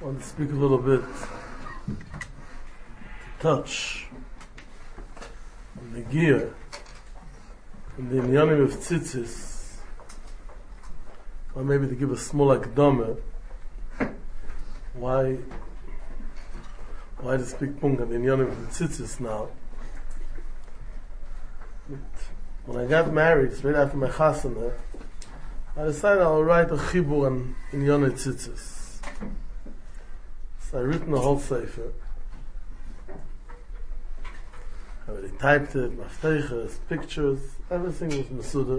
want to speak a little bit, to touch on the gear and the inyanim of tzitzis, or maybe to give a small akdama, why to speak punk on the inyanim of tzitzis now. When I got married, straight after my chasana, I decided I'll write a chibur on inyanim tzitzis. So I written the whole sefer. I already typed it, mafteiches, pictures, everything was mesuder.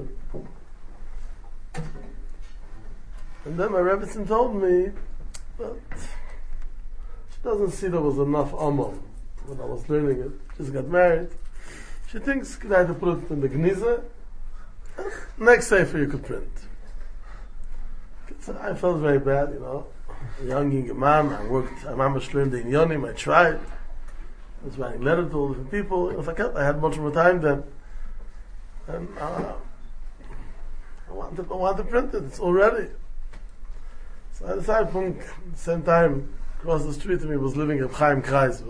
And then my Rebbetzin told me that she doesn't see there was enough amal when I was learning it. Just got married. She thinks I had to put it in the gniza. Next sefer you could print. So I felt very bad, a young imam. I worked, I'm learned the inyanim, I tried. I was writing letters to all different people. I had much more time then. And I want to print it. It's all ready. So I decided, at the same time, across the street to me was living at Chaim Kreisveld.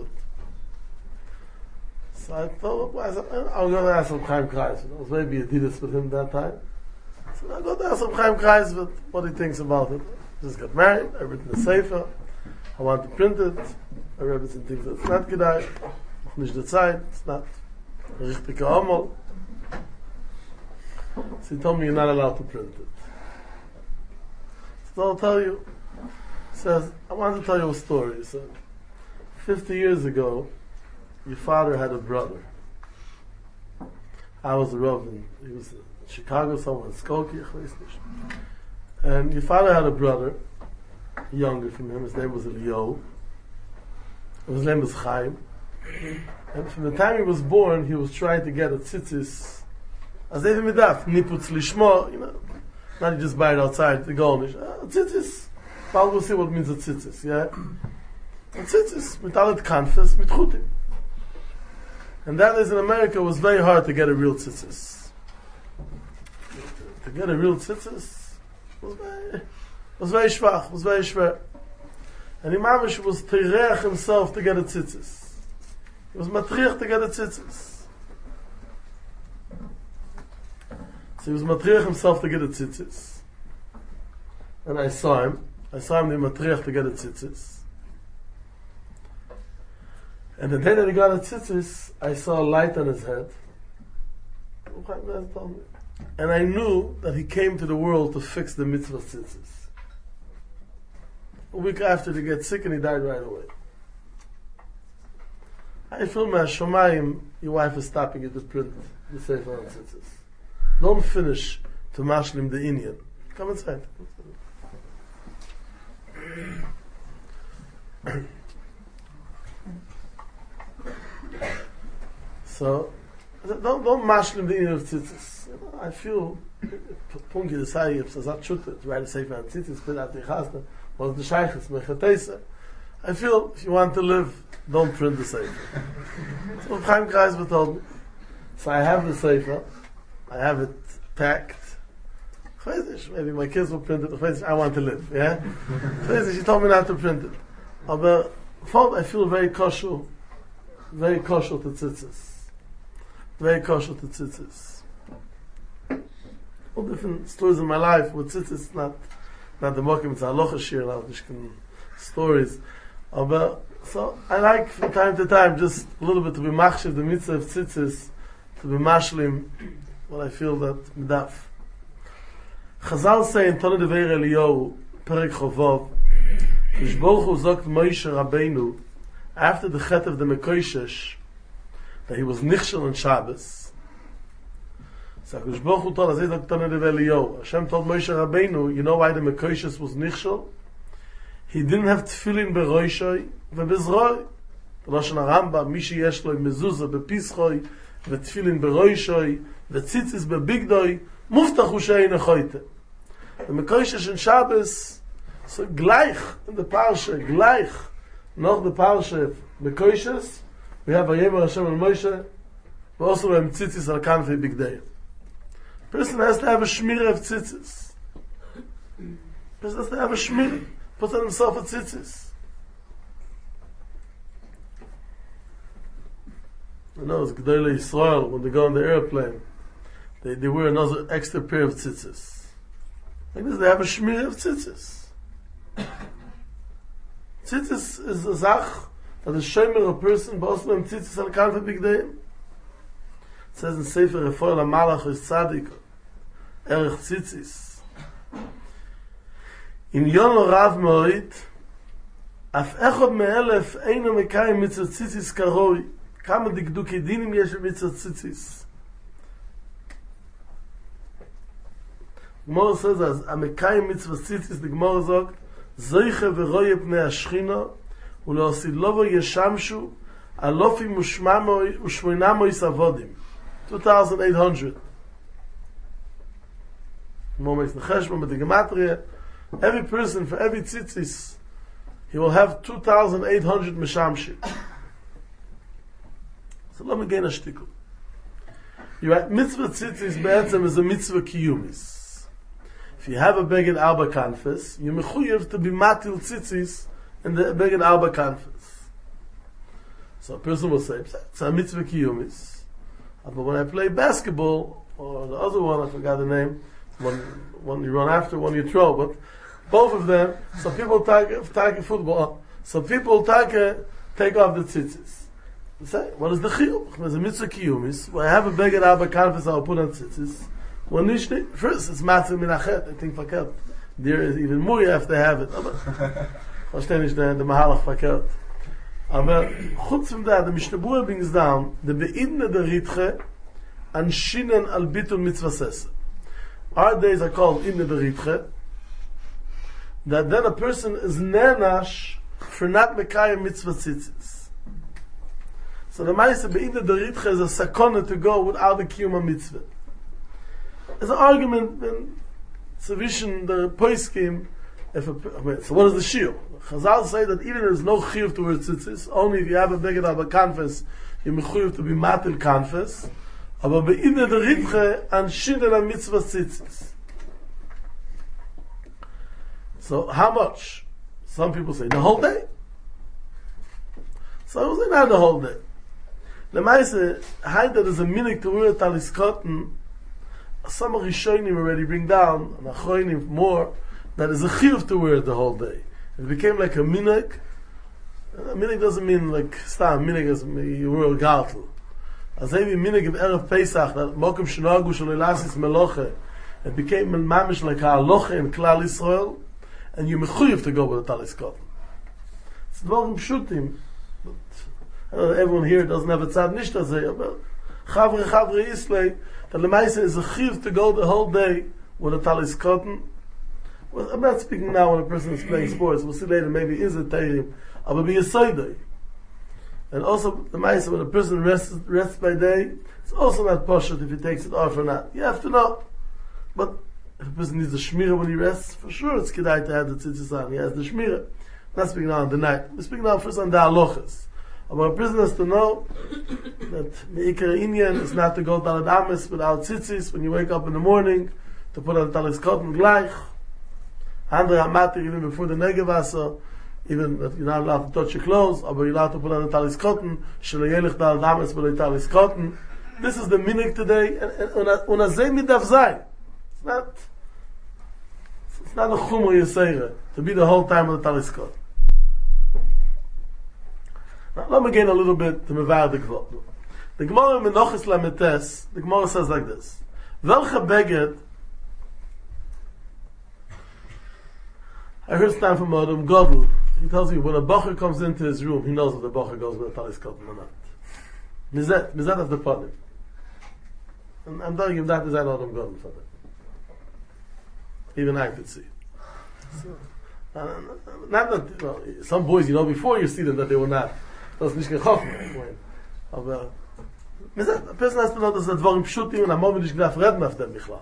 So I thought, I'll go to ask him Chaim Kreisveld. I was maybe Adidas with him that time. So I go to ask him Chaim Kreisveld what he thinks about it. Just got married, I written a sefer. I want to print it. I read it and things that it's not gedai. Noch nicht der Zeit. It's not a richtige Amal. So he told me you're not allowed to print it. So I'll tell you. He says, I want to tell you a story. He said, 50 years ago, your father had a brother. I was a Rav, he was in Chicago, somewhere in Skokie, and your father had a brother, younger from him. His name was Elio. His name was Chaim. And from the time he was born, he was trying to get a tzitzis, as even midaf, niputz lishmo, not you just buy it outside, the golnish. Tzitzis. Paul will see what means a tzitzis, yeah? A tzitzis, mit alet kanfes, mit chutim. And that is in America, was very hard to get a real tzitzis. To get a real tzitzis was very schwach, was very schwer. And Imamish was tirech himself to get a tzitzis. He was matriach to get a tzitzis. So he was matriach himself to get a tzitzis. And I saw him the matriach to get a tzitzis. And the day that he got a tzitzis, I saw a light on his head. And I knew that he came to the world to fix the mitzvah tzitzis. A week after, he got sick and he died right away. I feel my Shomayim, your wife is stopping you to print the Sefer on tzitzis. Don't finish to mashlim the Indian. Come inside. So, don't mashlim the Indian of tzitzis. I feel, Punki the Sayyid, Sazat Shutte, to write a Sefer on tzitzis, put out the Chasna, was the Shaykhis, Mechatesa. I feel, if you want to live, don't print the Sefer. So Chaim Kreisveld told me. So I have the Sefer, I have it packed. Maybe my kids will print it. I want to live, yeah? She told me not to print it. But I feel very kosher to tzitzis. Very kosher to tzitzis. All different stories in my life with tzitzis, not the mokim, it's halacha shir, stories. So I like from time to time just a little bit to be machshav the mitzvah of tzitzis, to be mashlim what I feel that midaf. Chazal say in Tana Dever Eliyahu, Perek Chovov, Yishboch Hu zogt Moshe Rabbeinu, after the chet of the Mekoishesh, that he was nichshel on Shabbos. So Yishboch Hu told, as he told Tana Dever Eliyahu, Hashem told Moshe Rabbeinu, you know why the Mekoishesh was nichshel? He didn't have tefillin beroishoi vebezroi. Lashon HaRambam, Mishi yesh lo mezuzah bepischoi, vetefillin beroishoi, vetzitzis bebigdoi, muftach hu she'ein echoite. The Mekoishesh and Shabbos, so gleich in the Parsha, gleich noch the Parsha Mekoishesh, we have Vayemer Hashem al Moshe, we also have tzitzis al kanfei bigdei. Person has to have a shmir of tzitzis. Person has to have a shmir. Put on himself a tzitzis. You know, it's Gedolei Yisrael, when they go on the airplane, they wear another extra pair of tzitzis. Like this, they have a shmir of tzitzis. Tzitzis is a zach that the shomer a person, boslam tzitzis al kanfa bigdeim. It says in Sefer Refoel HaMalach is Tzadik, Erech Tzitzis. In Yono Rav Moit, Af echod me'elef eino mekayim mitzvot tzitzis karoi. Kama dikduki dinim yesh mitzvot tzitzis. Gemara says as a mekayim mitzvot tzitzis, the Gemara sagt, Zoiche v'roye pnei ashchina, uleosidlovo yeshamshu, alofi ushmoinamois avodim. 2,800. More makes the cheshbon, but the gematria, every person for every tzitzis, he will have 2,800 meshamshim. So let me gain a shtickle. You're right, mitzvah tzitzis be'etzem is a mitzvah kiyumis. If you have a beged arba kanfes, you're mechuyev to be matil tzitzis in the beged arba kanfes. So a person will say, it's a mitzvah kiyumis. But when I play basketball, or the other one, I forgot the name, one you run after, one you throw, but both of them, some people take football, some people take off the tzitzis. They say, what is the chiyuv? There's a mitzvah kiyumis, when I have a beged arba kanfes, I'll put on tzitzis. First, it's matzah minachet, I think fakert. There is even more you have to have it. Verstehe nicht the mahalach fakert. Aber chutz from that, the Mishnah Berurah brings down the beidne der Ritche an shinen al bitul mitzvah sese. Our days are called idne der Ritche, that then a person is nenash for not mekayim mitzvah tzitzis. So the Maise beidne der Ritche is a sakona to go without the kiyum mitzvah. There's an argument in Tzavishin, the Poiskim, so what is the shiur? Chazal say that even there's no chiyuv to wear tzitzis, only if you have a beged arba kanfes, you're mechuyev to be matil kanfes, aber beidne der Ritche an shinen al mitzvah tzitzis. So how much? Some people say the whole day. Some people say not the whole day. The Maise, how there is a minik to wear talis cotton. Some Rishonim already bring down, and Achronim more, that is a chiyuv to wear it the whole day. It became like a minik. A minik doesn't mean like stam. Minik is you wear a gartel. As every minik of Erev Pesach, that mokum shnogu shalilasis meloche, it became mamish like a halacha in Klal Yisrael, and you mechuyev to go with the talis cotton. It's dvarim pshutim. Everyone here doesn't have a tzad nishta zeh, but chavre islay, that the Maise is a chiv to go the whole day with a talis cotton. Well, I'm not speaking now when a person is playing sports. We'll see later, maybe is a teirim. I will be a soidei. And also, the Maise, when a person rests by day, it's also not poshut if he takes it off or not. You have to know. But if a person needs a shmira when he rests, for sure it's kedai to have the tzitzis on. He has the shmira. I'm not speaking now on the night. We're speaking now first on the halachas. But a person has to know that Me'ikar Inyan is not to go Dalad Ames without tzitzis when you wake up in the morning, to put on talis cotton gleich. Andre Hamatir, even before the Negevasa, even that you're not allowed to touch your clothes, but you're allowed to put on the talis cotton, Sheleyelich Dalad Ames with the talis cotton. This is the minik today, and Unazei Midav Zay. It's not a chumra Yisera, to be the whole time with the talis cotton. Now, let me gain a little bit to mevar the Kvot. The Gemara in Menochis Lametes, the Gemara says like this: Welche beged? I heard it's time from Adam Godel. He tells you when a bacher comes into his room, he knows if the bacher goes with a talis cotton or not. Mizat of the panim. And I'm telling you that is an Adam Godel for that. Even I could see. So, not that some boys, before you see them, that they were not. Das nicht gehoffen. Aber a person has to know that the dvarim pshutim and a moment nicht gedacht reden auf dem Bichlal.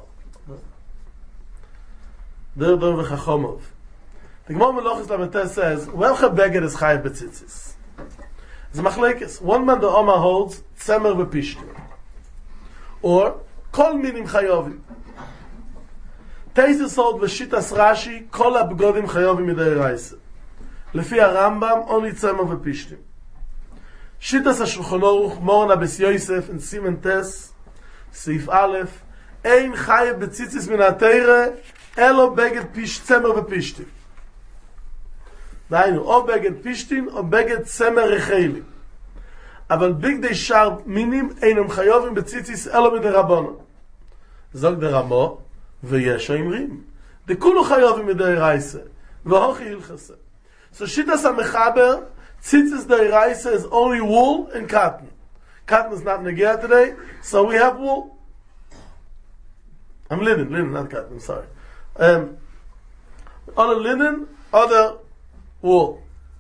Der v'chachomov. The Gemara Melochis Lametes says, welche beged is chayav betzitzis? It's a machlekes. One man the Oma holds tzemer v'pishtim. Or kol minim chayovim. Teises hold v'shitas Rashi kol abgodim chayovim midei reise. Lefi Rambam only tzemer v'pishtim. Shittas HaShulchan Aruch, Morna Bes Yosef, in Simen Tes, Seif Aleph, Ein Chayev Betzitzis Min HaTeire, Elo Beged Tzemer V'Pishtim. דהיינו, או בגד פישטין, או בגד צמר רחיילי. אבל בגדי שאר מינים אינם חיובים בציציס אלו מדרבנו. זוג דרמו, ויש האמרים. דכולו חיובים מדרייסה, והוכי הלכסה. So Shittas HaMechaber, ציציס דרייסה is only wool and cotton. Cotton is not negea today, so we have wool. I'm linen, not cotton, I'm sorry. Other linen, other wool.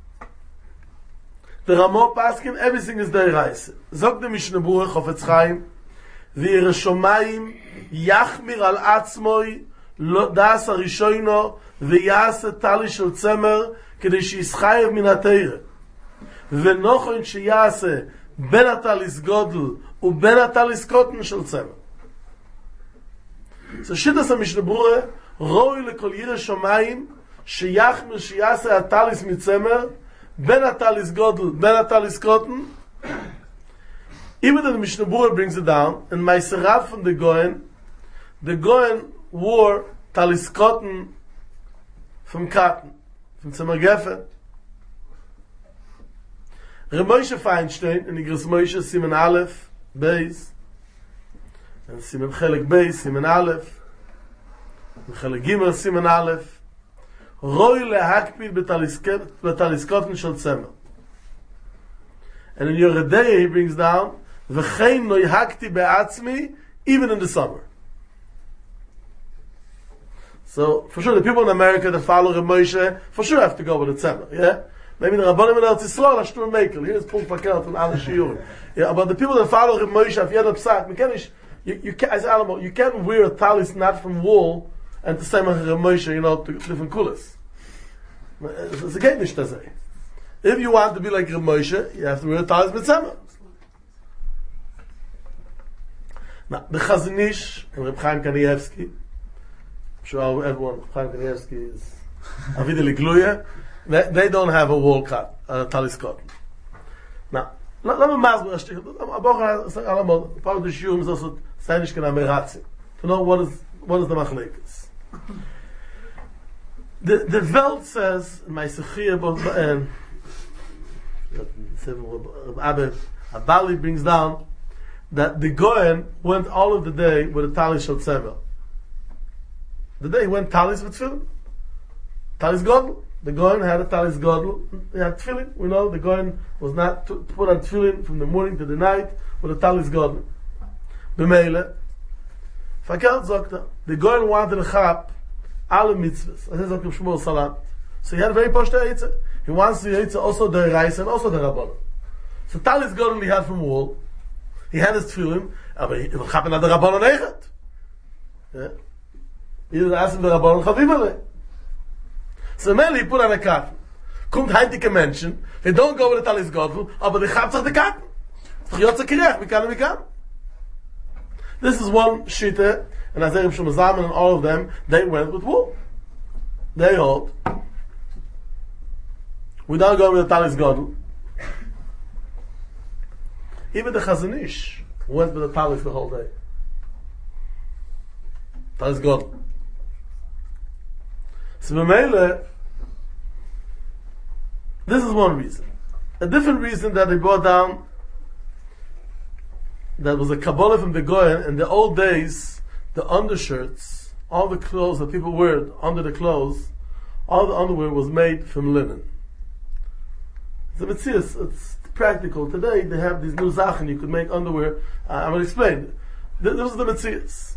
The Ramo Paskin, everything is Deiraisa. Zog the Mishnah Berurah Chofetz Chaim, V'yere Shomayim Yachmir al Atzmoi Das HaRishoino V'yase Tali Shel Tzemer Kedei She'ischayev Min HaTeire V'nochon Sheyase Ben HaTalis Godel U'ben HaTalis Kotten Shel Tzemer. So Shittas HaMishnah Berurah Roi Lekol Yere Shomayim שיחמר שיעשה הטליס מצמר, בין הטליס גודל, בין הטליס קוטן. Even though the Mishnah Berurah brings it down, in Meiserav from the Goyen wore talis cotton from cotton, from Tzemar Geffen. Reb Moshe Feinstein, in Igros Moshe, Simen Aleph, Beis, and Simen Chelek Beis, Simen Aleph, and Chelek Gimel, Simen Aleph, Roy lehakpid betaliskoten shel tzemer. And in Yoredeya he brings down, V'chein no yhakti be'atzmi, even in the summer. So, for sure, the people in America that follow Reb Moshe, for sure have to go with the tzemer, yeah? Maybe the Rabbanim in Eretz Yisrael are shtur mekel. Here's Pul Pakel from alle shiurim. Yeah, but the people that follow Reb Moshe, if you had a psak, you can't wear a talis not from wool, and to say Reb Moshe, to live in Kulis. It's a game nicht to say. If you want to be like Reb Moshe, you have to wear a talis b'tzemer. Now, the Chazon Ish and Reb Chaim Kanievsky, I'm sure everyone, Reb Chaim Kanievsky is Avideli Gluya, they don't have a wool cut, a talis cotton. Now, let me masber a shtick. Part of the shiurim is also Seinish Kana Meratzi, to know what is the machlekes. The Welt says, in my Sechir, Abali brings down that the Goyen went all of the day with a talis shel tzemer. The day he went talis with tefillin. Talis godel. The Goyen had a talis godel. He had tefillin. We know the Goyen was not to put on tefillin from the morning to the night with a talis godel. B'meile. Fakert zokta. The Goyen wanted a chap alle mitzvahs. As is Shmuel Salat. So he had a very posh Eitzah. He wants the Eitzah also the Reis and also the Rabbanon. So talis godel he had from wool. He had his tefillin, but he happened at the Rabbanon Eichet. Yeah. He didn't ask him the Rabbanon Chaviv Alei. So mainly he put on a cotton. Kommt heintige Menschen, they don't go with the talis godel, aber they chabt sich the cotton. Doch yotze kirech, mikan. This is one shita, and Azerib Shumazaman and all of them, they went with wool. They hold. We don't go with the talis godel. Even the Chazon Ish went with the talis the whole day. Talis godel. So B'meile, this is one reason. A different reason that they brought down, that was a Kabbalah from the Goyen. In the old days, the undershirts, all the clothes that people wear under the clothes, all the underwear was made from linen. It's practical. Today they have these new Sachen, you could make underwear. I'm going to explain. This was the Metzias.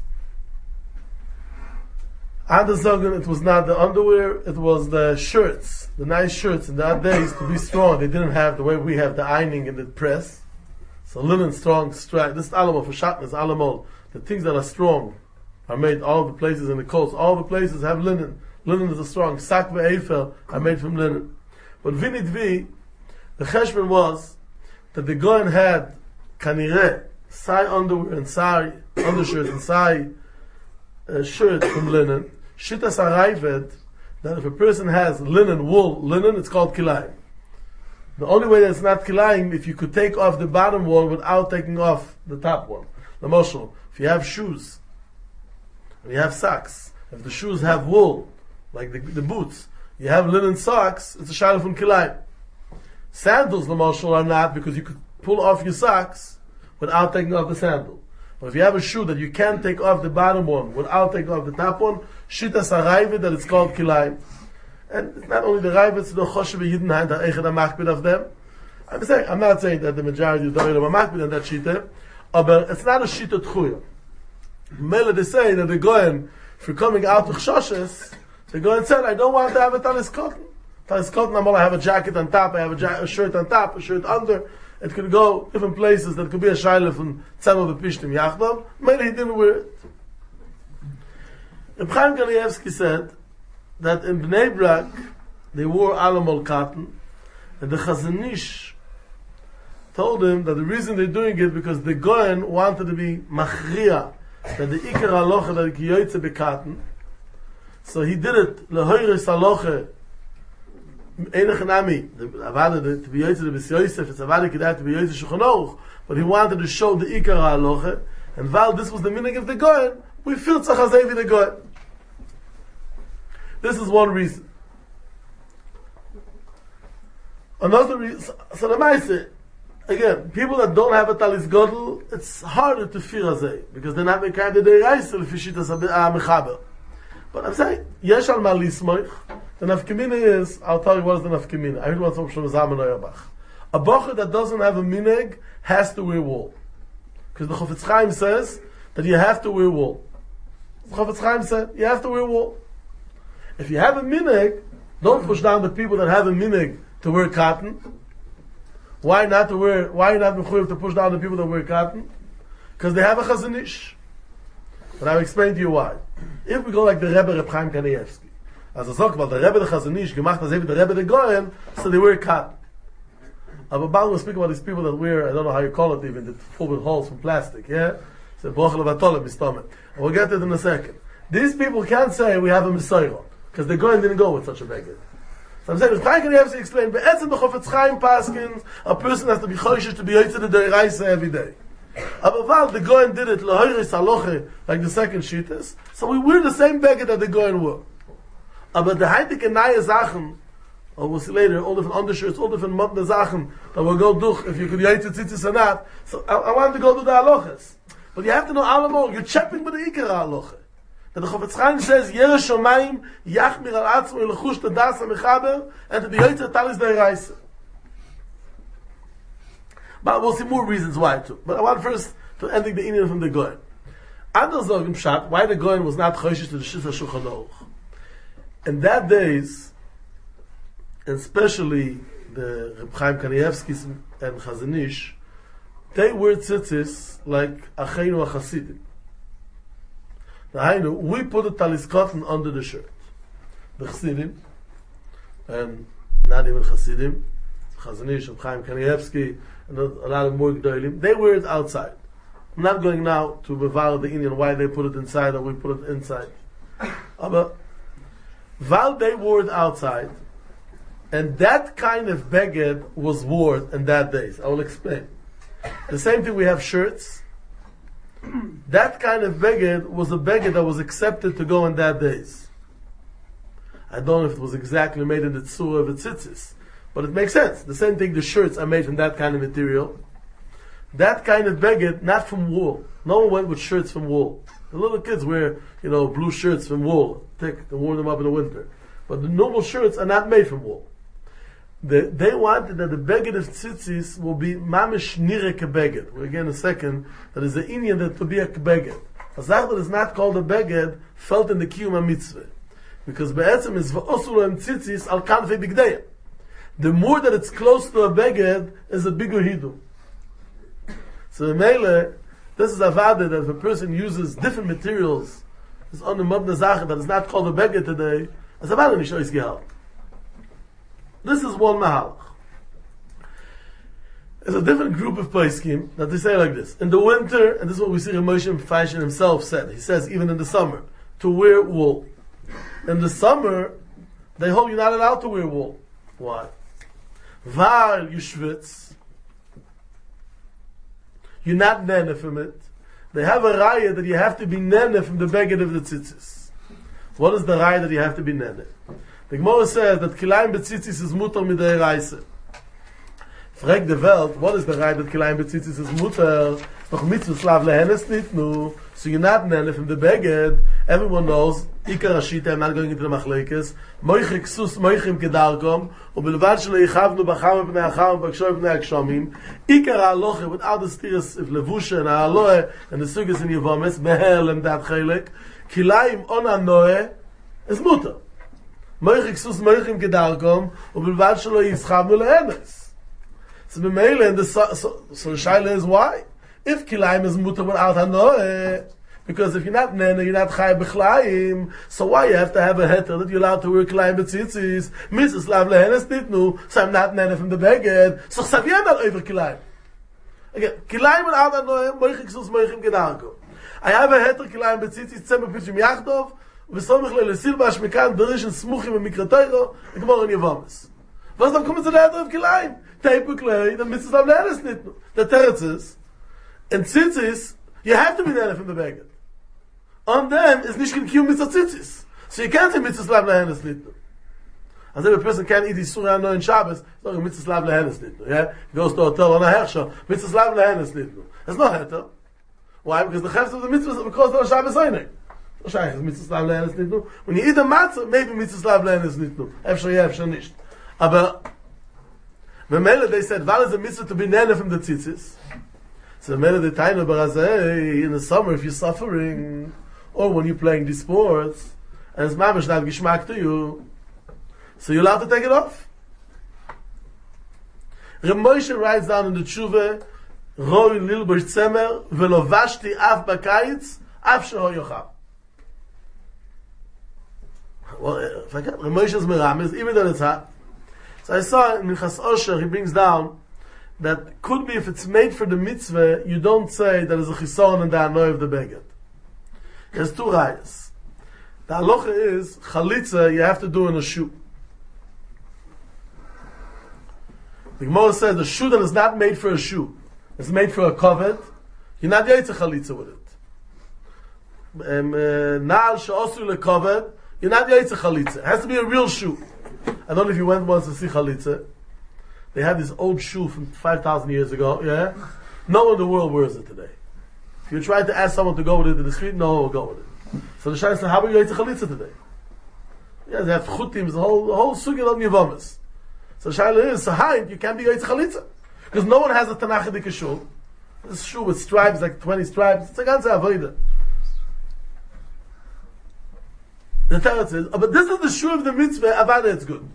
It was not the underwear, it was the shirts, the nice shirts in that days to be strong. They didn't have the way we have the ironing and the press. So linen, strong, strap. This is Alamo for Shatnez, Alamo. The things that are strong are made, all the places in the coast, all the places have linen. Linen is a strong. Sak ve'efel are made from linen. But Vinidvi, the cheshbon was that the Goyen had kanireh, sai underwear and sai undershirts and sai shirts from linen. Shittas Arayved, that if a person has linen, wool, linen, it's called kilayim. The only way that it's not kilayim if you could take off the bottom one without taking off the top one. The moshel, if you have shoes, and you have socks, if the shoes have wool, like the boots, you have linen socks, it's a shadow from kilayim. Sandals, the moshel, are not, because you could pull off your socks without taking off the sandal. But if you have a shoe that you can't take off the bottom one without taking off the top one, shitas harayvit, that it's called kilayim. And it's not only the Raiv, it's the Choshev Yidenheim, that Echad HaMachbid of them. I'm not saying that the majority of the Raiv HaMachbid and that Shita, but it's not a Shita Tchuya. Mele, they say that they're going, for coming out of Choshes, they go and say, I don't want to have a talis cotton. Talis cotton, I have a jacket on top, I have a shirt on top, a shirt under. It could go different places, that could be a Shaila from Tzemel B'Pishtim Yachdom. Mele, he didn't wear it. Reb Chaim Kanievsky said, that in Bnei Brak, they wore alamol cotton, and the Chazon Ish told him that the reason they're doing it because the Goyen wanted to be machriya, that the Iker Halocha, that he yoytze b'cotton, so he did it, lehoyres Halocha, Einach Nami, the Avada, to be yoytze the B'S Yosef, it's Avada Kedai to be yoytze Shulchan Aruch, but he wanted to show the Iker Halocha, and while this was the meaning of the Goyen, we feel tzachazei the Goyen. This is one reason. Another reason, so the Maise, again, people that don't have a talis gadol, it's harder to fear azay, because they're not making the deiraisa l'fishitas mechaber. But I'm saying, yesh al ma lismoich, the nafkemina is, I'll tell you what is the nafkemina. I heard one from Shlomo Auerbach. A bocher that doesn't have a mineg has to wear wool. Because the Chofetz Chaim says that you have to wear wool. The Chofetz Chaim said, you have to wear wool. If you have a minhag, don't push down the people that have a minhag to wear cotton. Why not mechuyev to push down the people that wear cotton? Because they have a Chazon Ish. But I'll explain to you why. If we go like the Rebbe Reb Chaim Kanievsky, as I talk about the Rebbe the Chazon Ish, gemacht as the Rebbe the Goyen, so they wear cotton. Abba Baal will speak about these people that wear, I don't know how you call it even, that full with holes from plastic, yeah? So Bochel Vatolem Mistomeh. And we'll get to it in a second. These people can't say we have a Messiah. Because the Goyen didn't go with such a beggar. So I'm saying, if Chaim Kanievsky explain, but it's in the Chofetz Chaim Paskins, a person has to be choishish to be yoytze the deiraisa every day. But the Goyen did it, lehoyres haloche, like the second sheet is, so we wear the same beggar that the Goyen wore. But the heitige naye Sachen, or we'll see later, all different undershirts, all different modne Sachen, that will go durch, if you could yoytze tzitzis or not, so I want to go do the haloches. But you have to know all you're checking with the Iker haloche. And the Chofetz Chaim says, Yere Shomayim Yachmir al Atzmo Lechush Tadas HaMechaber, and to be yoytze talis deiraisa. But we'll see more reasons why too. But I want first to ending the Indian from the Goyen. Anders sagen Pshat, why the Goyen was not choishish to the Shita Shulchan Aruch. In that days, and especially the Reb Chaim Kanievsky and Chazon Ish, they wear tzitzis like Acheinu HaChasidim. Now, we put a talis cotton under the shirt. The Chassidim, and not even Chassidim, Chazon Ish and Chaim Kanievsky, and a lot of more Gdolim, they wear it outside. I'm not going now to bevar the Indian why they put it inside or we put it inside. But while they wore it outside, and that kind of beged was worn in that days. I will explain. The same thing we have shirts. That kind of beged was a beged that was accepted to go in that days. I don't know if it was exactly made in the tzura of the tzitzis, but it makes sense. The same thing, the shirts are made from that kind of material. That kind of beged, not from wool. No one went with shirts from wool. The little kids wear, blue shirts from wool, thick, and warm them up in the winter. But the normal shirts are not made from wool. They wanted that the beged of tzitzis will be mamish nirek beged. We'll get in a second that is the Indian that to be a beged. A zach that is not called a beged felt in the kiyum mitzvah, because be'etzem is va'osur tzitzis al kanfei bigdeya. The more that it's close to a beged is a bigger hidum. So Mele, this is a vada that if a person uses different materials, is on the modne zache that is not called a beged today, as a vada nishois gehalt. This is one mahalach. There's a different group of poskim that they say like this. In the winter, and this is what we see Moshe Feinstein himself said, he says even in the summer, to wear wool. In the summer, they hold you not allowed to wear wool. Why? While you schwitz, you're not nene from it. They have a raya that you have to be nene from the beged of the tzitzis. What is the raya that you have to be nene? The Gemara says that kilayim betzitzis is mutter midei reise. Frag the Welt, what is the raya that kilayim betzitzis is mutter? Noch mitzvah slav lehenes nitnu. So you're not nene from the beged. Everyone knows, Ikar Hashita, I'm not going into the machlekes, moichik sus moichim kedarkom, ובלבד שלא יכבנו בחם מפני החם ובקשו מפני הגשמים, עיקר ההלוכה, without the steers of לבושן, ההלוכה, and the sugas in Yevomes, בהר למדת חלק, כליים און הנועה, is mutter. moichik sus moichim kedarkom, ובלבד שלא יכבנו להנס. So במילא, and the shaila is why? If kilayim is mutter without hanoah, because if you're not nene, you're not chay b'chlayim, so why you have to have a heter that you're allowed to wear kilayim b'tzitzis? Mrs. Lav lehenes nitnu, so I'm not nene from the beged, so savien al over kilayim. Again, kilayim without hanoah, moichik sus moichim gedarko. I have a heter kilayim b'tzitzis, tzem b'pishim yachdov, v'somich le'lesil b'ashmekan, b'rish and smuchim v'mikratoiro, gemor in Yevomes. Was dann kommen zu der heter of kilayim? Teipu klei, the Mrs. Lav lehenes nitnu. The teretz is, and tzitzis, you have to be nene from the beged. On them is nicht gekiyum mitzvah tzitzis. So you can't say mitzvah slav lehenes nitnu. As if a person can't eat Yisura no in Shabbos, so mitzvah slav lehenes nitnu. Yeah? He goes to a hotel on a herrscher, mitzvah slav lehenes nitnu. There's no heter. Why? Because the chefs of the mitzvah because they're Shabbos only. So Shaykh is mitzvah slav lehenes nitnu. When you eat a matzah, maybe mitzvah slav lehenes nitnu. Efsher yeah, efsher nicht. Aber, Memele, they said, what is a mitzvah to be nene from the tzitzis? So Memele, the time of Barazeh, in the summer, if you're suffering, or when you're playing these sports, and it's mamish not gishmak to you, so you're allowed to take it off. Reb Moshe writes down in the Tshuva, Roi lilbosh tzemer, velo vashti af bakayitz, af sheho yocham. Well, if I can't, Reb Moshe's meramis, even though it's hot. So I saw in Minchas Osher, he brings down, that could be if it's made for the mitzvah, you don't say that there's a chisaron and the anoy of the beged. There's two rayas. The halacha is, chalitza, you have to do in a shoe. The Gemara says the shoe that is not made for a shoe, it's made for a covet, you're not yaitze chalitza with it. Naal she'osu lekovet, you're not yaitze chalitza. It has to be a real shoe. I don't know if you went once to see chalitza. They had this old shoe from 5,000 years ago, yeah? No one in the world wears it today. If you try to ask someone to go with it to the street, no one will go with it. So the Shai said, how about you yaitze chalitza today? Yeah, they have chutim, the whole sugya of Yevomes. So the Shai is, so high, you can't be yaitze chalitza. Because no one has a Tanachadik shoe. This shoe with stripes, like 20 stripes, it's a ganze avoida. The Torah says, oh, but this is the shoe of the mitzvah, avada, it's good.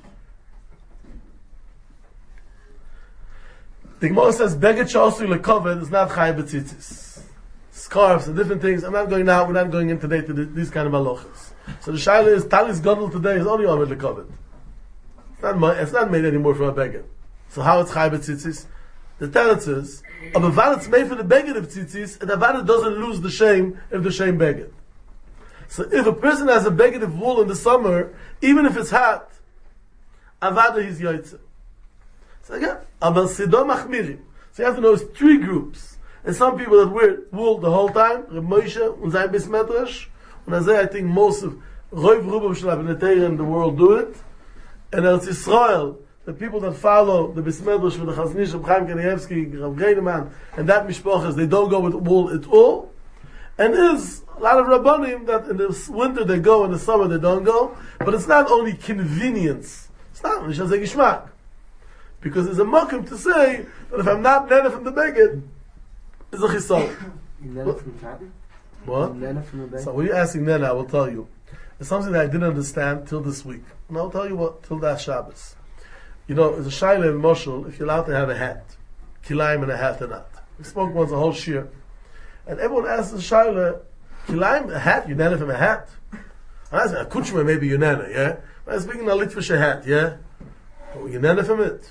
The Gemara says, beged she'osu lekovet is not chay b'tzitzis. Scarves and different things. I'm not going now, we're not going in today to these kind of halachas. So the shaila is, talis gadol today is only omed lekovet. It's not made anymore for a beged. So how it's chay b'tzitzis? The Torah says, oh, but while it's made for the beged of tzitzis, and avada doesn't lose the shame of the shame beged. So if a person has a beged of wool in the summer, even if it's hot, avada he's yaitze. So again, Abel Sidon Machmirim. So you have to know it's three groups. And some people that wear wool the whole time, Reb Moshe, and Zayn Bis Medrash, and as I think most of Roiv Rubam Shalab and Netayah in the world do it. And Eretz Yisrael, the people that follow the Bis Medrash with the Chazon Ish, Reb Chaim Kanievsky, Rav Greineman, and that mishpachas, they don't go with wool at all. And there's a lot of Rabbanim that in the winter they go, in the summer they don't go. But it's not only convenience. It's not only Shazay Gishmak. Because there's a mokum to say that if I'm not nene from the beged, it's a chisol. Nene from the What? Nene from the beged? So when you're asking nene, I will tell you. It's something that I didn't understand till this week. And I'll tell you what, till that Shabbos. You know, it's a shaila in Moshul, if you're allowed to have a hat. Kilayim and a hat or not. We spoke once a whole shir. And everyone asks the shaila, Kilayim, a hat? You nene from a hat? And I said, a kuchma maybe you nene, yeah? But I was speaking a litvish hat, yeah? Oh, you nene from it?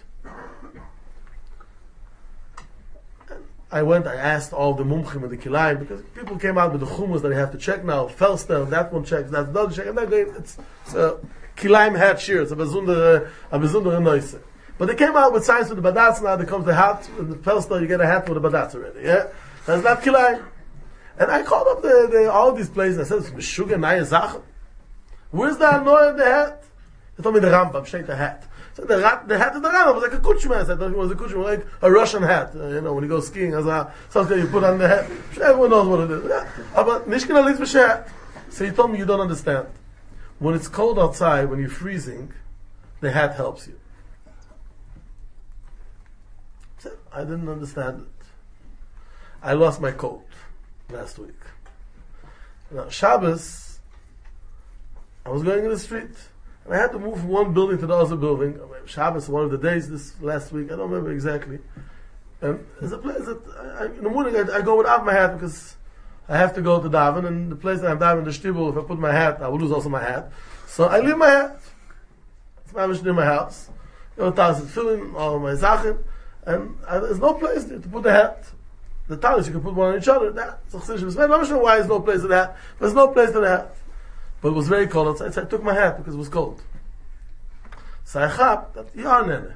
I asked all the mumchim and the kilayim, because people came out with the chumas that I have to check now. Felster, that one checks, that's the other check. I'm not going, it's a kilayim hat shear, it's a besundere noise. But they came out with science with the badatz. Now there comes the hat. In the first store, you get a hat with a badatz already. Yeah, that's not kilayim. And I called up all these places. I said, "It's Meshuga Naya Zach. Where's the anoy of the hat?" They told me the Rambam shake the hat. So the hat is the Rambam. It was like a kuchman. I said, "It was a kuchman, like a Russian hat. When you go skiing, as something you put on the hat. Everyone knows what it is. Yeah, but nishkin alit b'shat." So he told me, "You don't understand. When it's cold outside, when you're freezing, the hat helps you." I said, I didn't understand it. I lost my coat last week. Now, Shabbos, I was going in the street, and I had to move from one building to the other building. Shabbos, one of the days this last week, I don't remember exactly. And there's a place that, in the morning, I go without my hat because I have to go to daven, and the place that I'm davening, the shtibul, if I put my hat, I will lose also my hat. So I leave my hat. It's my mission in my house. You know, tefillin, all my zachin, and there's no place there to put the hat. The talis, you can put one on each other. I'm not sure why there's no place for the hat. There's no place for the hat. But it was very cold outside, so I took my hat because it was cold. So I chap that yarnene.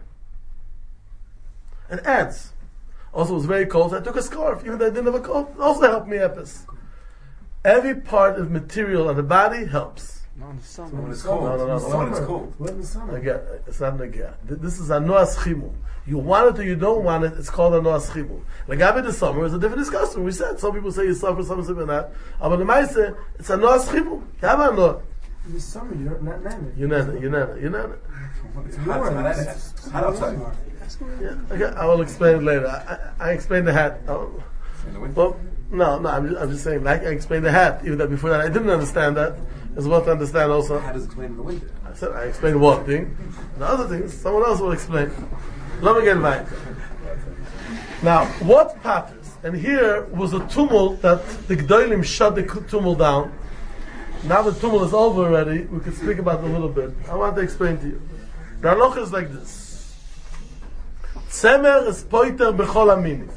And ants. Also, it was very cold, so I took a scarf, even though I didn't have a coat. It also helped me epis. Every part of material on the body helps. Not in the summer. When it's cold. No. When it's cold. When in the summer. Again, it's not nagea. This is a noas chimum. You want it or you don't want it, it's called a noas chimum. Lagabe the summer is a different discussion. We said, some people say you suffer, some say not. But the Maise, it's a noas chimum. You have a noas. In the summer, you're not name it. You know it. It's warm. Hot outside. Yeah, okay, I will explain it later. I explained the hat. In the winter. Well, no, I'm just saying, like I explained the hat, even that before that I didn't understand that. It's well to understand also. How does it explain in the winter? I said I explained one thing. The other things, someone else will explain. Let me get right. Now, what patters? And here was a tumult that the Gdolim shut the tumult down. Now the tumult is over already, we can speak about it a little bit. I want to explain to you. The halacha is like this. Tzemer is poiter b'chol aminim.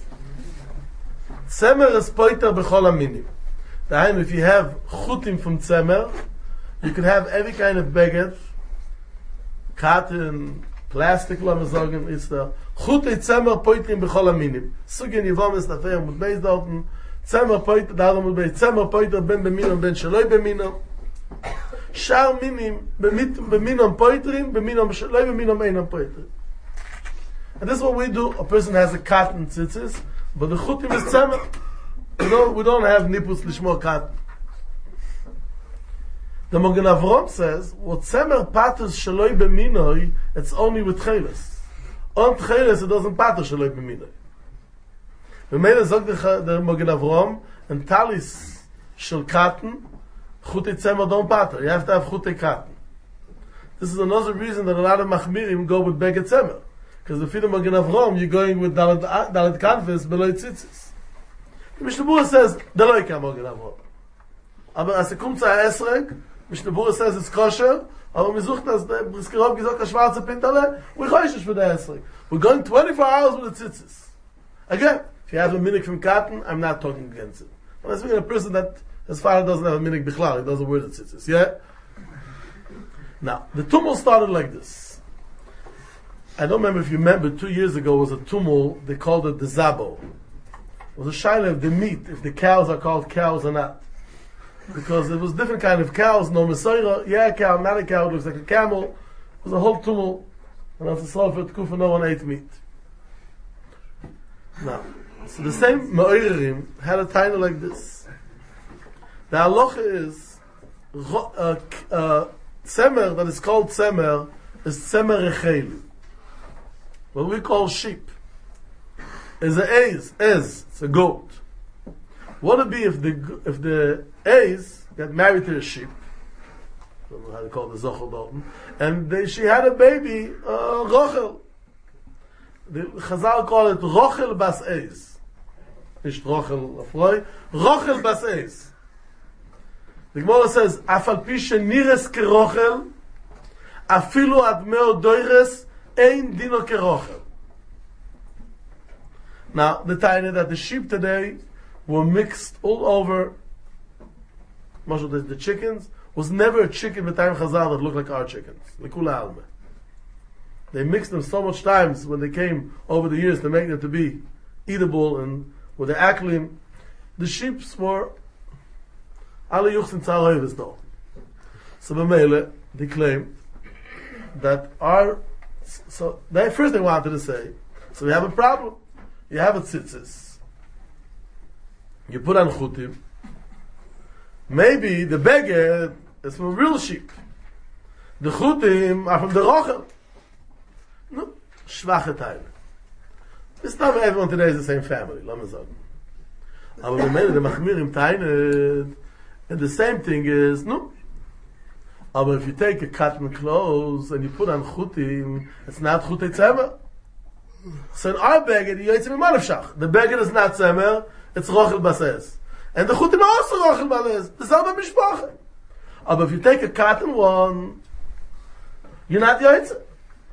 Tzemer is poiter b'chol aminim. If you have chutim from tzemer, you can have every kind of beged, cotton, plastic, lamazorgim, it's the chutei tzemer poitrim b'chol aminim. Sugin yivom es nafeir mut beis dorten, tzemer poiter, darum mut beis, tzemer poiter ben beminom, ben shaloi beminom, shar minim, beminom poitrim, beminom shaloi beminom einam poitrim. And this is what we do. A person has a cotton tzitzis, but the chutim is tzemer. We don't have nipus lishmor cotton. The Magen Avraham says, what tzemer paters shaloi b'minoi, it's only with cheles. On cheles, it doesn't pater shaloi b'minoi. V'meila zog the Magen Avraham, and talis shel cotton, chutei tzemer don't pater. You have to have chutei cotton. This is another reason that a lot of machmirim go with beged tzemer. Because if you do Magen Avraham, you're going with dalet kanfes below tzitzis. The Mishnah Berurah says, "Deloi ka Magen Avraham." Aber as kommt zu Esrog, Mishnah Berurah says it's kosher. Aber wir suchen das Briskerov gesagt, das schwarze Pintale, we choishish for the Esrog. We're going 24 hours with the tzitzis. Again, if you have a minik from cotton, I'm not talking against it. But I'm speaking of a person that his father doesn't have a minik bichlal, he doesn't wear the tzitzis. Yeah. Now the tumult started like this. I don't remember if you remember. 2 years ago was a tumult. They called it the Zabo. It was a shaila of the meat, if the cows are called cows or not. Because there was different kind of cows, no Messiah, yeah, a cow, not a cow, it looks like a camel. It was a whole tumult. And as a Salfat Kufa, no one ate meat. Now, so the same Me'oirim had a title like this. The halacha is, tzemer, that is called tzemer, is tzemer rechel. What we call sheep. Is a ez, it's a goat. What would it be if the ez got married to a sheep? I don't know how to call the Zochel Dalton. And she had a baby, Rochel. The Chazal call it Rochel bas ez. Nicht Rochel Afroi, Rochel bas ez. The Gemara says, Afal pi shenires kerochel, afilu ad meo doires, ein dino kerochel. Now, the tiny that the sheep today were mixed all over. The chickens was never a chicken with time Chazal that looked like our chickens. Likula alme. they mixed them so much times when they came over the years to make them to be eatable and with the aklim. The sheeps were alle yuchsin tzarayves though. So B'meile, they claim that they first they wanted to say, so we have a problem. You have a tzitzis. You put on chutim. Maybe the beged is from a real sheep. The chutim are from the rochel. No, schwache Teile. It's not everyone today is the same family, let me say. Aber wir meinen, the Machmirim Teine, and the same thing is, no. Aber if you take a cotton clothes and you put on chutim, it's not chutei tzemer. So in our beged, you yitzim imanavshach. The beged is not tzemer, it's rochel bases. And the chutim are also rochel bases. The same mishpacha. But if you take a cotton one, you're not yitzim.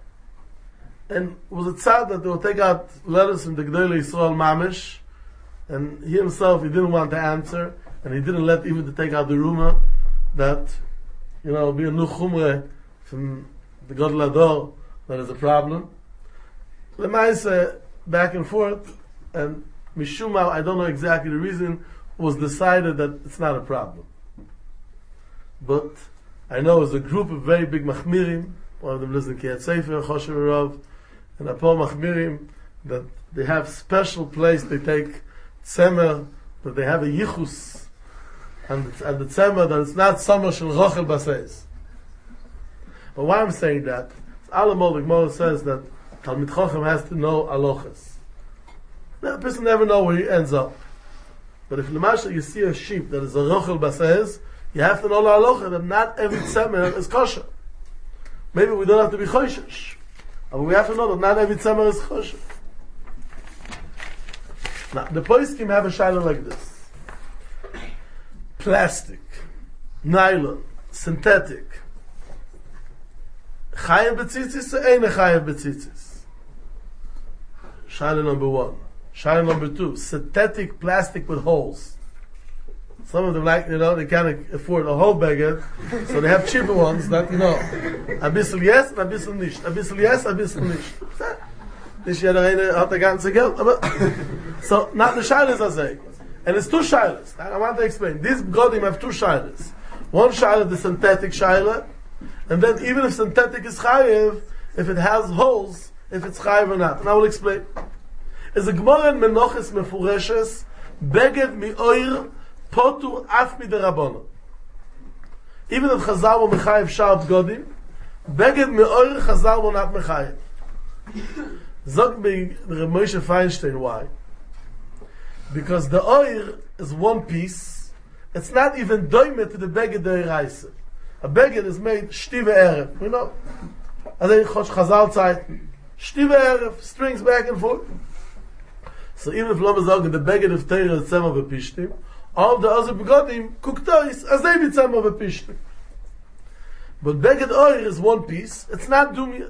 And it was a tzad that they would take out letters from the G'dolei Yisrael Mamish, and he himself, he didn't want to answer, and he didn't let even to take out the rumor that, be a new chumre from the Godel Ador, that is a problem. Lemaise, back and forth, and Mishuma, I don't know exactly the reason, was decided that it's not a problem. But I know it's a group of very big machmirim, one of them lives in Kiryat Sefer, Choshev Rav, and Apol Machmirim, that they have special place, they take tzemer, that they have a yichus, and the tzemer, that it's not tzemer shel rochel baseis. But why I'm saying that, Alamol, the Gemara says that Talmid Chochem has to know alochas. The person never know where he ends up. But if L'masha you see a sheep that is a rochel baseis, you have to know the alocha, that not every tzemer is kosher. Maybe we don't have to be choishish. But we have to know that not every tzemer is kosher. Now, the poskim have a shaila like this. Plastic, nylon, synthetic. Chayev betzitzis or ain't chayev betzitzis? Shaila number 1. Shaila number 2. Synthetic plastic with holes. Some of them they can't afford a whole beged, so they have cheaper ones that, a bissel yes and a bissel nicht. A bissel yes, a bissel nicht. Nicht jeder eine hat das ganze Geld. Aber, so, not the shaylas I say. And it's two shaylas. I want to explain. These godim have two shaylas. One shayla, the synthetic shayla, and then even if synthetic is chayev, if it has holes, if it's chayev or not. And I will explain. Is a Gemara in Menoches Mefureshes, beged mi oir, potur af mi derabona. Even if Chazal were mechayev sharp godim, beged mi oir Chazal were not mechayev. Zog me Reb Moshe Feinstein, why? Because the oir is one piece. It's not even doime to the beged deiraisa. A beged is made shtive erev. As I chosh Chazal zeit, shtive erev, strings back and forth. So even if Lama Zog in the beged of Teira is tzemah v'pishtim, all the other begodim kuktois as they be tzemah v'pishtim. But beged oir is one piece. It's not dumya.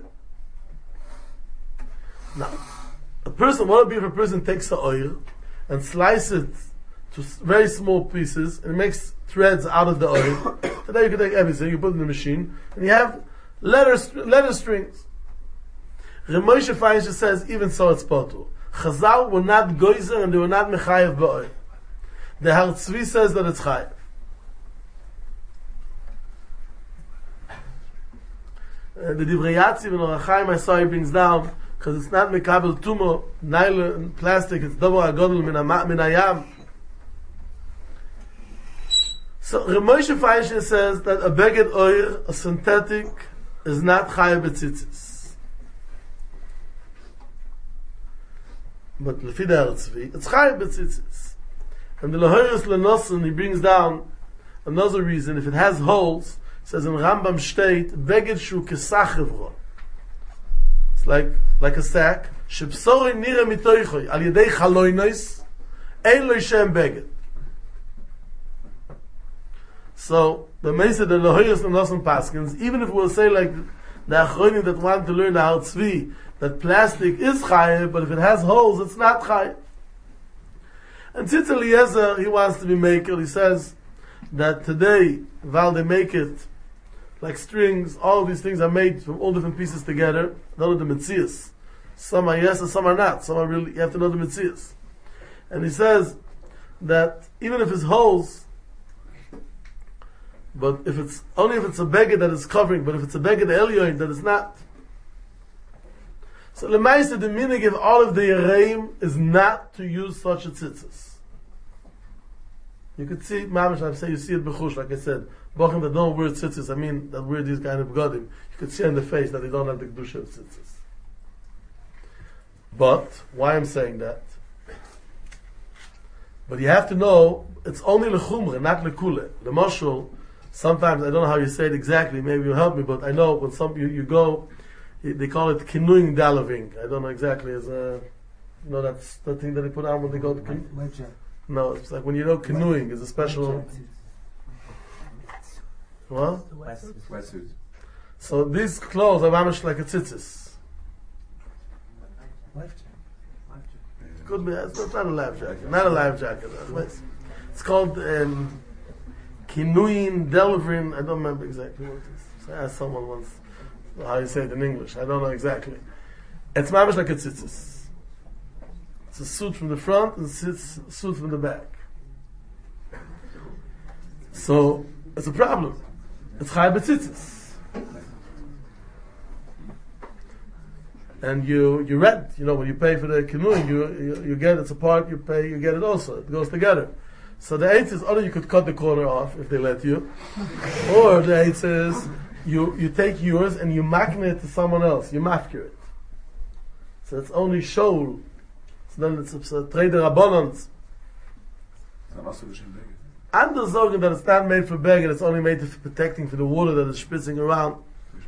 Now, what if a person takes the oil and slices it to very small pieces and makes threads out of the oil, and then you can take everything, you put it in the machine, and you have letter strings. Reb Moshe Feinstein says, even so it's potul. Chazal were not goizer and they were not mechayev ba'oil. The Har Tzvi says that it's chayev. The Divrei Yatziv and Orach Chaim I saw he brings down, because it's not mekabel tumo, nylon and plastic, it's davar agodol min hayam. So Reb Moshe Feinstein says that a beged oir, a synthetic, is not chayev betzitzis. But lefi the Har Tzvi, it's chayev betzitzis. And the Lahoyres Lenoson, he brings down another reason, if it has holes, says in Rambam Shteit, beged shu kesachevro. It's like a sack. Shepsori nira mitoichoi, al yedei chaloinois, ein lo shem beged. So, the Mesa, the Lahoyres Lenoson Paskins, even if we'll say like the Achronim that want to learn the Har Tzvi, that plastic is chayev, but if it has holes, it's not chayev. And Tzitz Eliezer, he wants to be maker. He says that today, while they make it like strings, all of these things are made from all different pieces together. None of the Metzias. Some are yes and some are not. Some are really, you have to know the Metzias. And he says that even if it's holes, but if it's only if it's a beggar that is covering, but if it's a beggar the Elyon that is not. So Lemaisa, the meaning of all of the Yereim is not to use such a tzitzis. You could see, Mamish, I say you see it b'chush, like I said, Bochim that don't wear tzitzis, I mean that wear these kind of begodim, you could see on the face that they don't have the kedusha of tzitzis. But, why I'm saying that? But you have to know, it's only lechumre, not lekule. The mashal, sometimes, I don't know how you say it exactly, maybe you'll help me, but I know when you go, they call it kinuing dalaving. I don't know exactly, as a, you know, that's the thing that they put on when they go to no, it's like when you know canoeing is a special. What? Wetsuit. So these clothes are mamish like a tzitzis. Could be. It's not a life jacket. Not a life jacket. It's called canoeing, delivering. I don't remember exactly what it is. So I asked someone once how you say it in English. I don't know exactly. It's mamish like a tzitzis. It's a suit from the front and a suit from the back. So it's a problem. It's chai b'tzitzis. And you rent, you know, when you pay for the canoeing, you get it's a part, you pay, you get it also. It goes together. So the eighth is either you could cut the corner off if they let you, or the eighth is you take yours and you makne it to someone else. You mafkir it. So it's only shol. Then it's a trader abundance. Andere sagen that it's not made for begging, it's only made for protecting for the water that is spritzing around.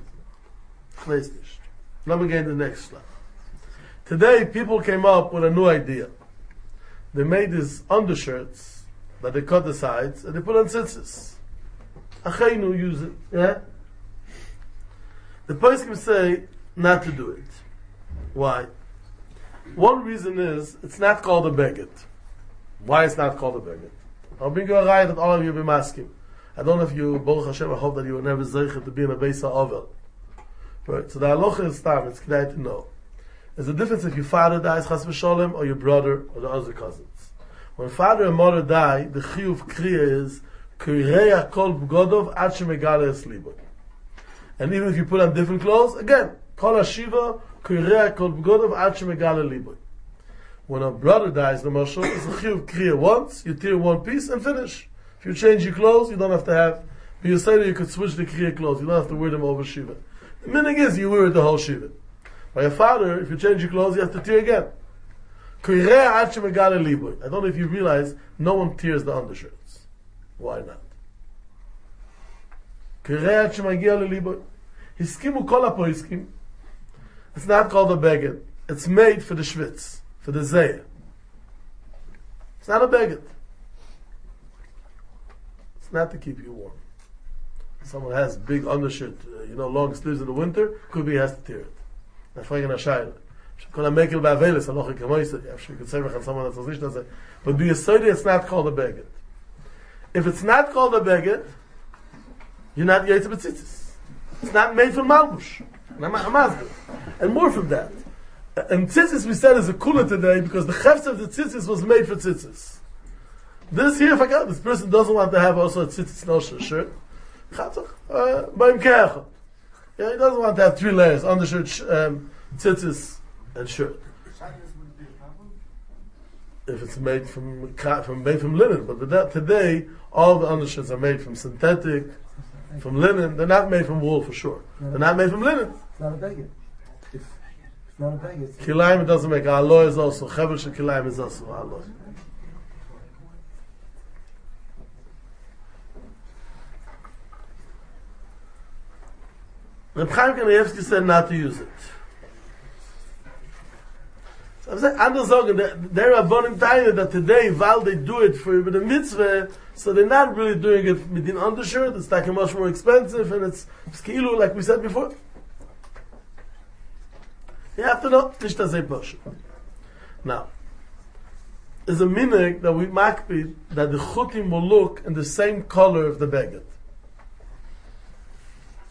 Let me get to the next slide. Today, people came up with a new idea. They made these undershirts that they cut the sides and they put on tzitzis. Achaynu use it. Yeah? The person can say not to do it. Why? One reason is, it's not called a beged. Why it's not called a beged? I'll bring you a raya that all of you will be asking. I don't know if you, Baruch Hashem, I hope that you will never zeichen to be in a Beisa Ovel. Right? So the halacha is time, it's k'day to know. There's a difference if your father dies, chas v'sholem, or your brother, or the other cousins. When father and mother die, the chiyuv kriya is, k'yireya kol b'godov, ad shemegale es libo. And even if you put on different clothes, again, kol hashiva, when a brother dies, the mashal is a chiyuv kriya once, you tear one piece and finish. If you change your clothes, you don't have to have, but you say that you could switch the kriya clothes, you don't have to wear them over Shiva. The meaning is you wear it the whole Shiva. By your father, if you change your clothes, you have to tear again. I don't know if you realize, no one tears the undershirts. Why not? It's not called a beged. It's made for the schwitz, for the zayah. It's not a beged. It's not to keep you warm. Someone has big undershirt, long sleeves in the winter, could be he has to tear it. That's why you're going to make it by Avelis, I'm not going to could say someone that's nicht das. But be a soda, it's not called a beged. If it's not called a beged, you're not yetz b'tzitzis. It's not made from malbush. And more from that. And tzitzis we said is a kula today because the chefs of the tzitzis was made for tzitzis. This here, if I got this person doesn't want to have also a tzitzis no shirt. Yeah, he doesn't want to have 3 layers, undershirt, tzitzis, and shirt. If it's made from linen, but today all the undershirts are made from synthetic, from linen. They're not made from wool for sure. They're not made from linen. It's not a beggar. It's not a beggar. Kilayim doesn't make alloy is also chevel shel kilayim is also alloy. Reb Chaim Kanievsky said not to use it. So I'm saying, andere sagen, they're abandoning tiny that today, while they do it for the mitzvah, so they're not really doing it with an undershirt, it's like much more expensive, and it's kilu, like we said before. You have to know, nicht das Pasha. Now, there's a minhag that we makpid that the chutim will look in the same color of the beged.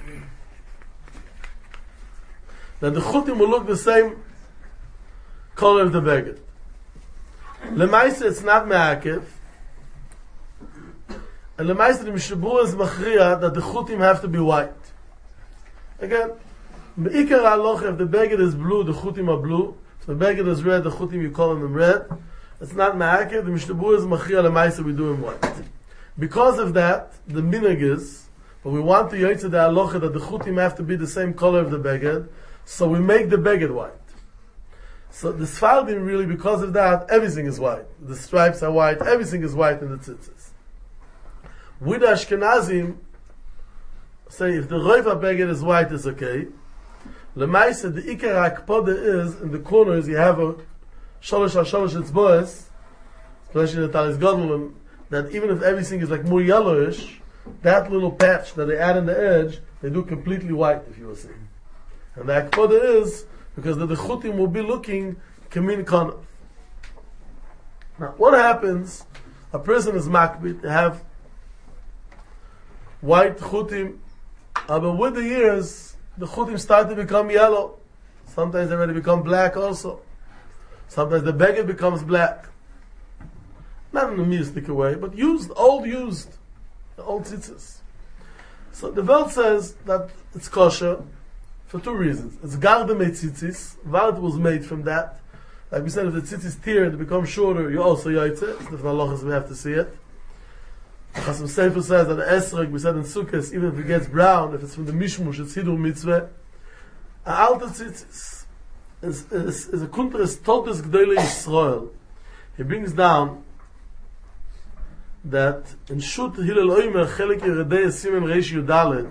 that the chutim will look the same color of the beged. Lemaisa, it's not me'akev. And lemaisa, the Mishabura is machriya that the chutim have to be white. Again, me'ikar halacha, if the beged is blue, the chutim are blue. If the beged is red, the chutim, you call them red. It's not me'akev. The Mishabura is machriya, lemaisa, we do them white. Because of that, the minhag is, but we want to yotze the halacha that the chutim have to be the same color of the beged, so we make the beged white. So the Sfardim really, because of that, everything is white. The stripes are white, everything is white in the tzitzis. With Ashkenazim, say if the roiva beged is white, it's okay. Lemaisa, the ikar hakpoda is, in the corners, you have a sholosh etzboes, especially the talis gadol, that even if everything is like more yellowish, that little patch that they add on the edge, they do completely white, if you will see. And the hakpoda is, because the chutim will be looking kamin kanaf. Now, what happens? A person is makbid to have white chutim, but with the years, the chutim start to become yellow. Sometimes they already become black also. Sometimes the beged becomes black. Not in a mystic way, but the old tzitzis. So the Welt says that it's kosher for two reasons. It's garde made tzitzis. Vart was made from that. Like we said, if the tzitzis tear and they become shorter, you also yaitze. It's different halachas, we have to see it. Chasam Sefer says that the esrog, we said in Sukkot, even if it gets brown, if it's from the mishmush, it's hidur mitzvah. An alter tzitzis is a kuntres totes gdele Yisrael. He brings down that in Shut Hillel Oimer Chelik Yeredei Simen Reish Yudalet,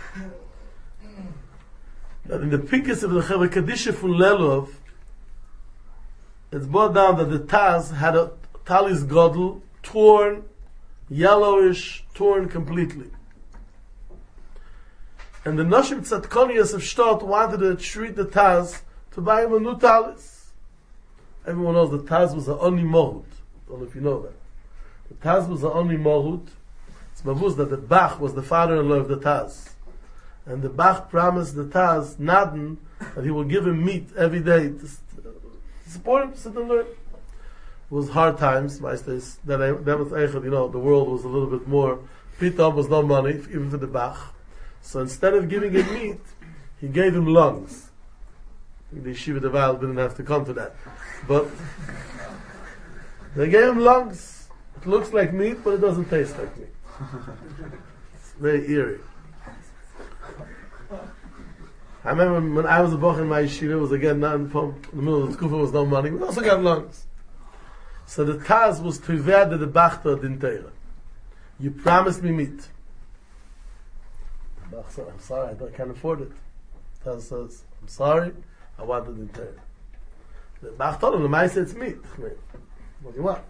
that in the pickets of the Chevre Kadisha from Lelov, it's brought down that the Taz had a talis godel torn, yellowish, torn completely. And the Noshim Tzadkonias of Shtot wanted to treat the Taz to buy him a new talis. Everyone knows the Taz was the only mohut. I don't know if you know that. The Taz was the only mohut. It's mavuz that the Bach was the father-in-law of the Taz. And the Bach promised the Taz, Naden, that he will give him meat every day to support him, sit and learn. It was hard times, meistens. Then was Eichel, the world was a little bit more. Pitom was no money, even for the Bach. So instead of giving him meat, he gave him lungs. The Yeshiva Deval didn't have to come to that. But they gave him lungs. It looks like meat, but it doesn't taste like meat. It's very eerie. I remember when I was a boch in my yeshiva, it was again not in the middle of the kufa, was no money. We also got lungs. So the Taz was prived the Bachta din Teira. You promised me meat. The Bach said, I'm sorry, I can't afford it. The Taz says, I'm sorry, I want it din Teira. The Bach told him, the Mai said it's meat. What do you want?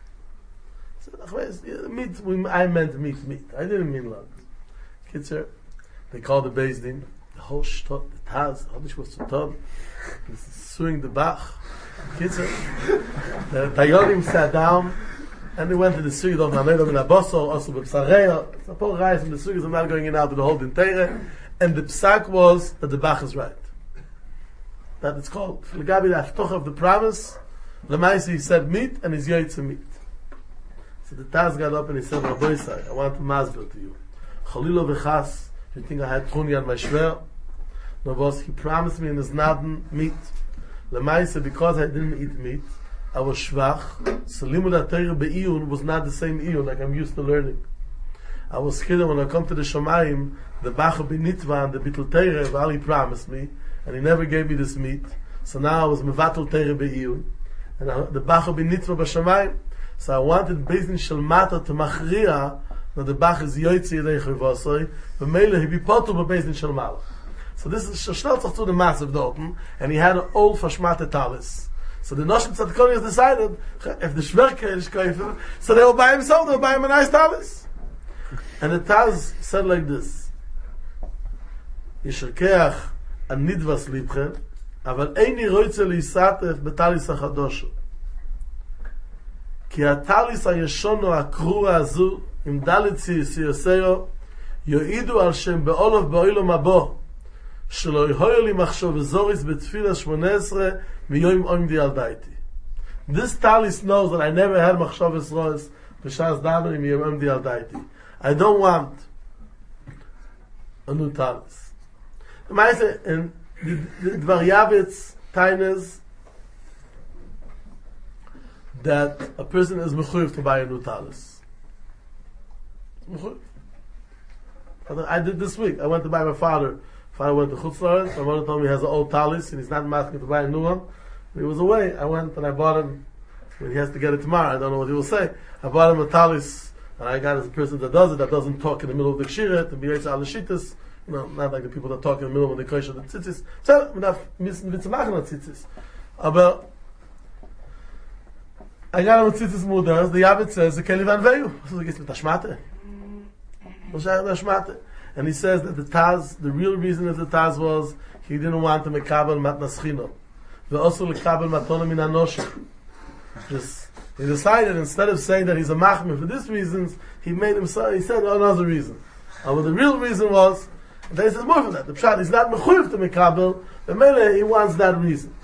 He said, meat, I meant meat. I didn't mean lungs. Kitzer, they called the Beis Din. The whole shtot, the Taz, all this was to tell. He's suing the Bach. Kitzer, the Dayonim sat down and they went to the Sugi of Namedo in Abosor, also with Psareya. So Paul Reis and the Sugis are not going in out to the whole Din Teire. And the Psak was that the Bach is right. That it's called, Legabi the Aftoch of the promise, Lemaisi he said meat and he's Yoitze meat. So the Taz got up and he said, Rabbi Isai, I want to masbel to you. Chalilo v'chas, you think I had Truni on my shver? No, boss, he promised me in his Naden meat. Lemaisa, because I didn't eat meat, I was shvach. So Limud HaTorah be'iyun was not the same iyun like I'm used to learning. I was scared when I come to the Shomayim, the Bach B'nitva and the Bittul Torah, Vali promised me, and he never gave me this meat. So now I was Mevatel Torah be'iyun. And the Bach B'nitva b'Shomayim. So I wanted Beis Din Shel Mata to machriya that the Bach is Yoitze Yedei Chivasoi, but Mele he be potu b'Beis Din Shel Malach. So this is Shoshnel to the massive Dalton, and he had an old Fashmate Talis. So the Noshim Tzadkonias decided, if the Shverke is Koifer, so they will buy himself, they will buy him a nice Talis. And the Taz said like this, Yisherkeach an Nidvas Libchen, אבל איני רוצה להיסעטף בטליס החדושו. כי הטליס הישונו הקרוע הזו, עם דלת סיוסאו, יועידו על שם בעולב באוילום הבא, שלא יהיו לי מחשוב וזוריס בתפילה 18 מיום עומדי על דייתי. This talis knows that I never had מחשוב וזוריס בשעס דאבר מיום עומדי על דייתי. I don't want a new talis. Meise, in the Dvarjavitz Tainez, that a person is mechuyev to buy a new talis. I did this week. I went to buy my father. Father went to Chutzlaret. My mother told me he has an old talis and he's not asking to buy a new one. When he was away, I went and I bought him. When he has to get it tomorrow, I don't know what he will say. I bought him a talis, and I got a person that does it, that doesn't talk in the middle of the kshira, to be Yetza al Shitas. You know, not like the people that talk in the middle of the Kosh of the Tzitzis. So, we're not missing Witze machen on Tzitzis. But I got him a Tzitzis Mudas, the Yavit says, the Keli Van Veyu. So he gets with Tashmate. And he says that the Taz, the real reason of the Taz was, he didn't want to mekabel matnas chino. Ve'osu lekabel matona min anoshim. He decided, instead of saying that he's a machmir for these reasons, he said another reason. But the real reason was, there is more than that. The pshat is not mechuyev to mekabel, but mele he wants that reason.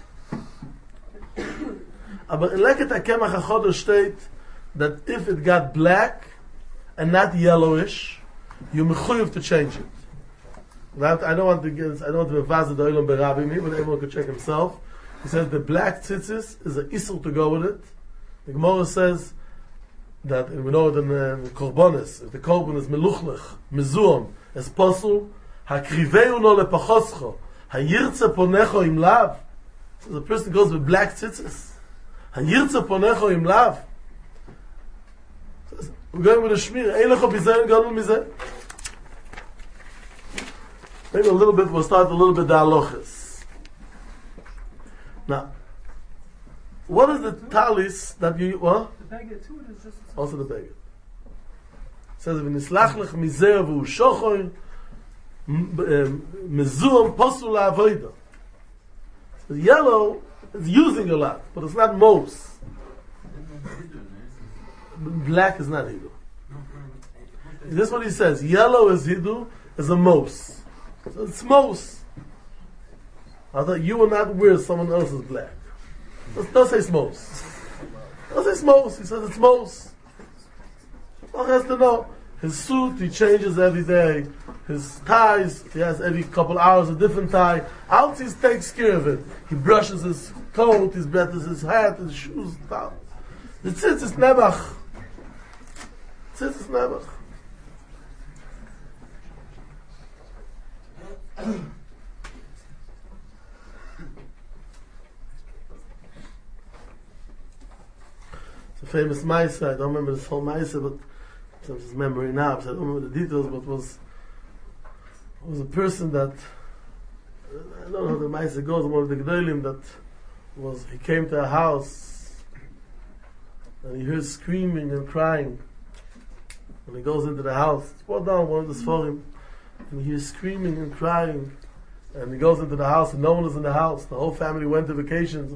But in Leket HaKemach HaChodesh state that if it got black and not yellowish, you're mechuyev to change it. I don't want to mevaz the oilam berabimi, but everyone could check himself. He says the black tzitzis is an isur to go with it. The Gemara says that we know it in the korbanos, if the korban is meluchlich, mezuam, as pasul, hakriveu no lepachoscho, hayirtze ponecho im lav. So the person goes with black tzitzis. Hayirtze ponecho im lav. We're going with a shmir. Ein lecho bizayin gadol mizeh. Maybe a little bit, we'll start a little bit the halachas. Now, what is the talis that you, what? The beggar too, is just... Also the beggar. It says, v'nislach lech mizeh v'u shochoy, mezuam posul la'avoida. So yellow is using a lot, but it's not most. Black is not hidu. This is what he says. Yellow is hidu, is a most. So it's most. I thought you will not wear someone else's black. Don't say smos. Don't say smos. He says it's most. One has to know. His suit, he changes every day. His ties, he has every couple hours a different tie. Altis takes care of it. He brushes his coat, his brushes his hat, his shoes. The tzitz is nebach. Tzitz is nebach. It's a famous Maisa. I don't remember this whole Maisa, but it's his memory now. So I don't remember the details, but was a person that, I don't know how the Maisa goes, one of the Gdolim that was, he came to a house and he hears screaming and crying. And he goes into the house. It's brought down one of the Sforim. And he hears screaming and crying. And he goes into the house and no one is in the house. The whole family went to vacation.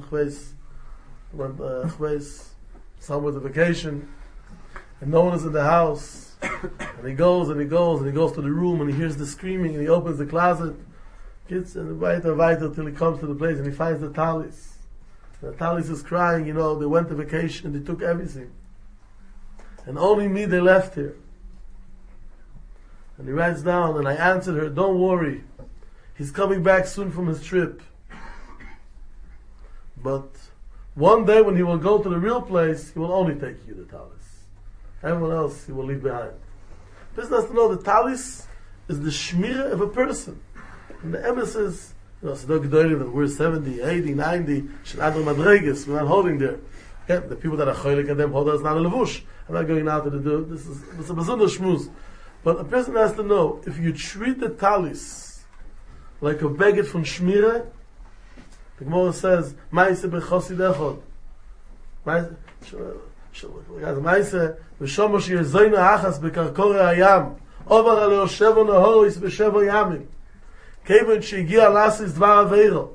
Some went to vacation. And no one is in the house. And he goes to the room and he hears the screaming and he opens the closet. Gets and weiter till he comes to the place and he finds the talis. The talis is crying, they went to vacation, they took everything. And only me they left here. And he writes down, and I answered her, don't worry. He's coming back soon from his trip. But one day when he will go to the real place, he will only take you the talis. Everyone else he will leave behind. The person has to know the talis is the shmira of a person. And the emes is, so that we're 70, 80, 90, Shadadr Madregas, we're not holding there. Okay? The people that are cholik and them hold us not a levush. I'm not going out to do this. It's a bazunda shmuz. But a person has to know, if you treat the talis like a beggar from shmira, the Gemara says, Maise bechosid echod. Maise, v'shomosh yezoyna achas bekarkore hayam, over aleo shevo nehoris v'shevo yamim. Kevin shegiya lasis dvar aveiro.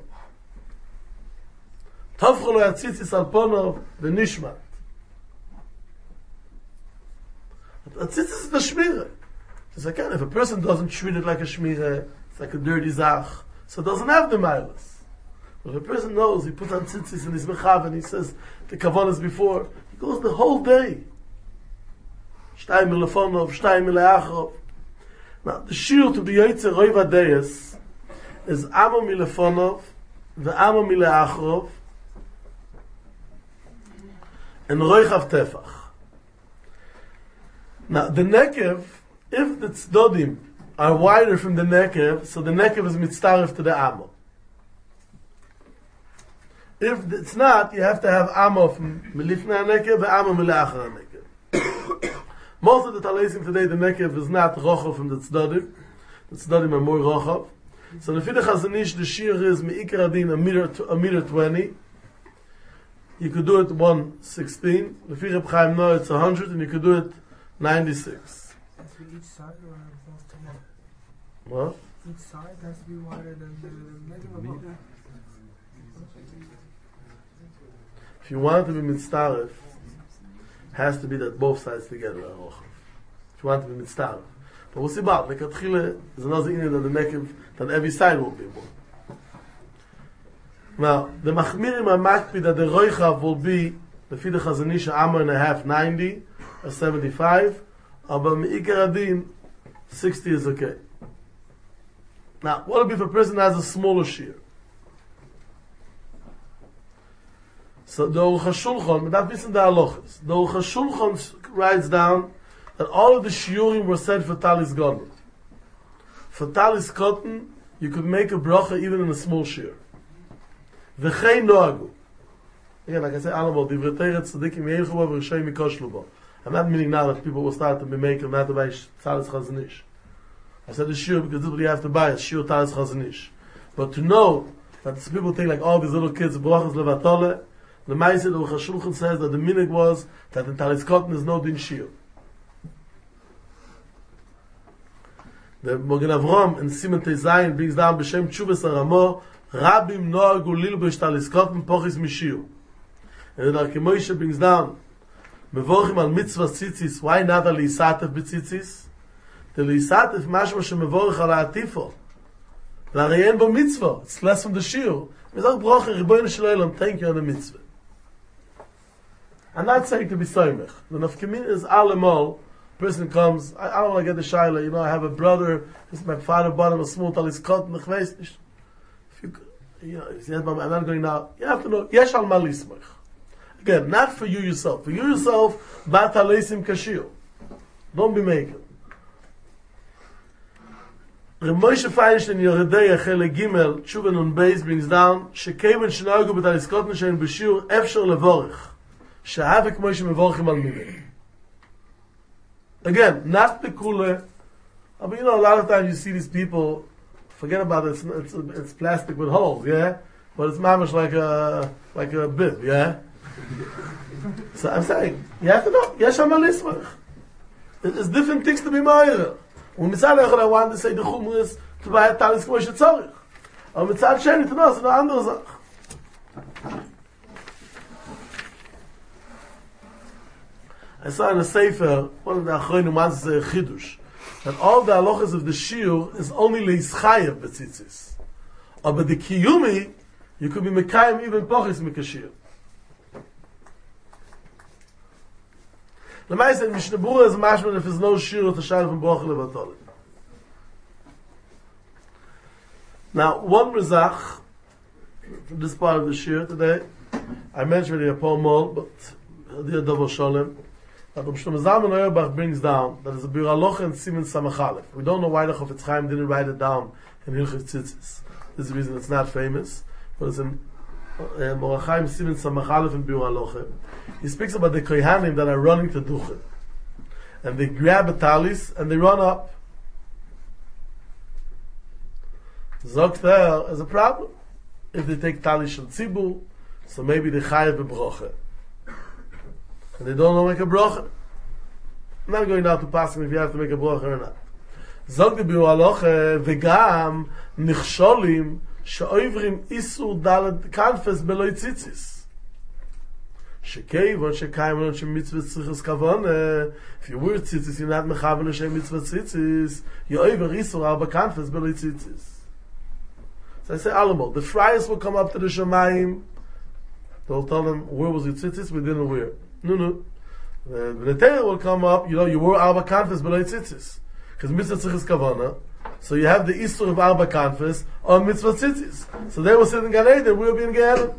Tovcho lo yatzitzis al ponov v'nishmat. Atzitzis is the shmira. So again, if a person doesn't treat it like a shmira, it's like a dirty zach, so it doesn't have the milas. But if a person knows, he puts on tzitzis and he's mechav and he says the kavanas before, he goes the whole day. Shtayim milefonov, shtayim mileachov. Now, the shiur to be yoytze roiv adeyes is amo milefonov, ve'amo mileachov, and roichav tefach. Now, the nekev, if the tzdodim are wider from the nekev, so the nekev is mitztaref to the amo. If it's not, you have to have amo from milifnei nekev and amo mileachar nekev. Most of the talesim today, the nekev is not rochav from the tzdodim. The tzdodim are more rochav. So the Fidei Chazon Ish, the shear is me'ikar adin a meter 20. You could do it 116. The Reb Chaim no, it's 100, and you could do it 96. Has to be each side or both together? What? Each side has to be wider than the negative. If you want it to be mitztaref, has to be that both sides together are rochav. If you want it to be mitztaref. But we'll see about it. Lekatchile is another inyan that the nekev, that every side will be more. Now, the machmirim are makpid that the roichav will be the Fidei Chazon Ish, amo and a half, 90, or 75, but me'ikar adin, 60 is okay. Now, what if a person has a smaller shear? So the Aruch HaShulchan, but that isn't the halachas. The Aruch HaShulchan writes down that all of the shiurim were said for talis gadol. For talis cotton, you could make a bracha even in a small shear. V'chei noagu. Again, like I say, Alamo, divrei Torah tzadikim yeilchu bo v'rishayim yikoshlu bo. I'm not meaning now that people will start to be making, not to buy talis Chazon Ish. I said the shiur because this is what you have to buy, a shiur talis Chazon Ish. But to know that people think like all these little kids, brachas levatole, the Ma'aseh, the Aruch HaShulchan says that the minig was that in talis cotton is no din shiur. The Mogen Avram in Siman Tei Zayin brings down b'shem Tshuvas Aramo, Rabim noagu lilbush talis cotton pochis mishiur. And the Darkei Moshe brings down mevorchim al mitzvah tzitzis. Why not al lisatev b'tzitzis? The lisatev mashma shemevorch al ha'atifo. L'arayen bo mitzvah. It's less from the shiur. Mizach brocha ribono shel olam. Thank you on the mitzvah. I'm not saying to be soymech. The nafkamin is alemol. Person comes, I don't want to get the shaila, I have a brother, my father bought him a small talis cotton, ich weiß nicht. I'm not going now. You have to know, yesh al ma lismach. Again, not for you yourself. For you yourself, bat halesim kashir. Don't be making. Reb Moshe Feinstein Yeridei Achele Gimel Tshuva Nun Beis brings down shekeven shenogu b'talis cotton shein b'shir efshar levorich shehavik Moshe mevorchim al minei. Again, not the kule. I mean, a lot of times you see these people, forget about it, it's plastic with holes, yeah? But it's mamish like a bib, yeah? So I'm saying, you have to know, yesh al lismach. It's different things to be ma'ir. When mitzad echad I want to say the chumris to buy a talis k'mo shetzorich. Or mitzad sheni to know, it's no andere zach. I saw in a sefer, one of the achronim wants to say a chidush, that all the halachas of the shiur is only leischayev betzitzis. But the kiyumi, you could be mekayim even pochis mikashir. The Ma'aseh in Mishnah Berurah is mashman if there's no shiur to shayla from brocha levatol. Now, one rizach, from this part of the shiur today, I mentioned it Paul Mol, but the Dover Sholem, that Shlomo Zalman Auerbach brings down that is a Bir Halacha and Siman Samach Aleph. We don't know why the Chofetz Chaim didn't write it down in Hilchot Tzitzis. This is the reason it's not famous. But it's in Orach Chaim Siman Samach Aleph in Bir Halacha. He speaks about the Kohanim that are running to Duchen. And they grab a talis and they run up. Zogt there is a problem. If they take talis shel tzibur, so maybe they chayav b'brocha. And they don't know make a bracha. I'm not going now to pass them if you have to make a bracha or not. Zog the biur halacha v'gam nichsholim she'oivrim isur dalet kanfes beloi tzitzis. Shekevon shekayim on mitzvah tzrichas kavana. If you were tzitzis, you're not mechavan l'shem mitzvah tzitzis. You're over isur arba kanfas b'lei tzitzis. So I say Alamo, the friars will come up to the Shemayim. They'll tell them, where was your tzitzis? We didn't wear. No. The Torah will come up, you wore arba kanfas b'lei tzitzis. Because mitzvah tzrichas kavana. So you have the isur of arba kanfas on mitzvah tzitzis. So they will sit in Gan Eden, we will be in Gan Eden.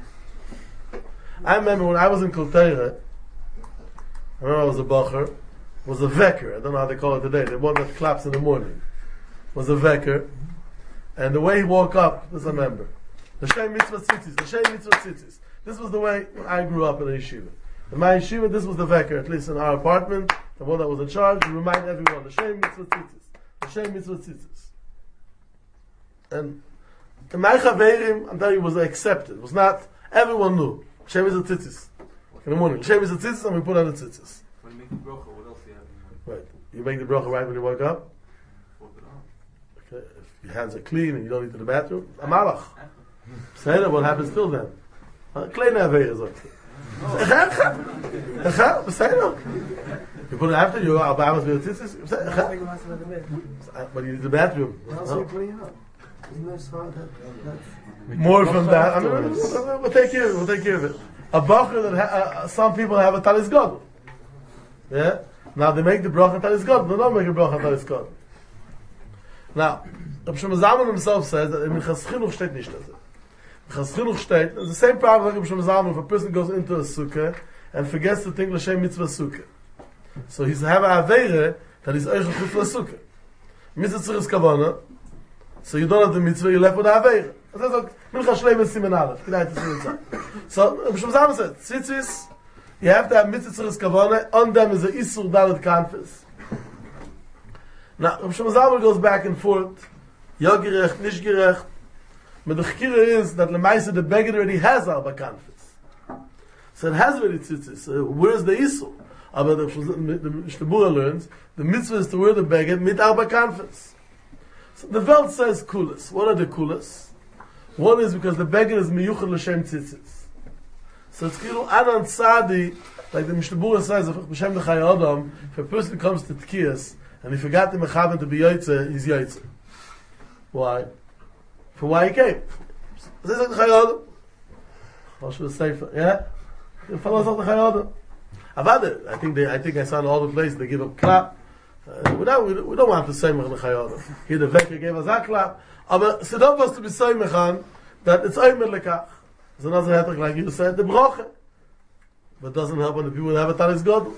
I remember when I was in Kulteira, I was a bacher, was a veker. I don't know how they call it today. The one that claps in the morning. Was a veker. And the way he woke up, this I remember. L'shem mitzvah tzitzis, l'shem mitzvah tzitzis. This was the way I grew up in the yeshiva. In my yeshiva, this was the veker, at least in our apartment, the one that was in charge, to remind everyone, l'shem mitzvah tzitzis, l'shem mitzvah tzitzis. And in my chaverim, I'm telling you, it was accepted. It was not, everyone knew. L'shem mitzvah tzitzis. In the morning, l'shem mitzvah tzitzis, and we put on the tzitzis. When you make the bracha, what else do you have in mind? Right. You make the bracha right when you wake up? Okay. If your hands are clean and you don't need to the bathroom, a malach. Say that, what happens till then? Kleine Aveir is okay. You put it after, you go, Albamas with the tzitzis. But you need the bathroom. More from that. I mean, we'll take care of it. A bacher that some people have a talis god. Yeah? Now they make the bracha talis god. They don't make a bracha talis god. Now, Rav Shlomo Zalman himself says that in Minchas Chinuch steht nicht das. Minchas Chinuch steht, it's the same problem like Rav Shlomo Zalman, if a person goes into a sukkah and forgets to think l'shem mitzvah sukkah. So he's have a aveire that he's eichel chutz l'sukkah. Mitzvah tzrichas kavana, so you don't have the mitzvah, you're left with the aveire. That's like, Minchas Shleim is Simen Aleph. So Rav Shlomo Zalman said, tzitzis, you have to have mitzvah tzrichas kavana, on them is a isur dalet kanfis. Now, Rav Shlomo Zalman goes back and forth, ja gerecht, nicht gerecht. But the chkira is that Lemaisa, the beggar already has arba kanfis. So it has already tzitzis. So where's the isur? But the Shtabura learns, the mitzvah is to wear the beggar mit arba kanfis. So the Welt says kulas. What are the kulas? One is because the beggar is miyuchad l'shem tzitzis. So it's kilu anan tzadi, like the Shtabura says, b'shem l'chai adam, if a person comes to tkiyas, and he forgot the mechavan to be yotze, he's yotze. Why? For why he came. This is the Chayodam. What should I say? Yeah? The fellows of the Chayodam. I think I saw in all the places they give a clap. We don't want to say Mechan Chayodam. Here the Veker gave us a clap. But it's not supposed to be so Mechan that it's Oymer Lekach. It's another heter like you said, the Broche. But it doesn't help when the people have a Talis God.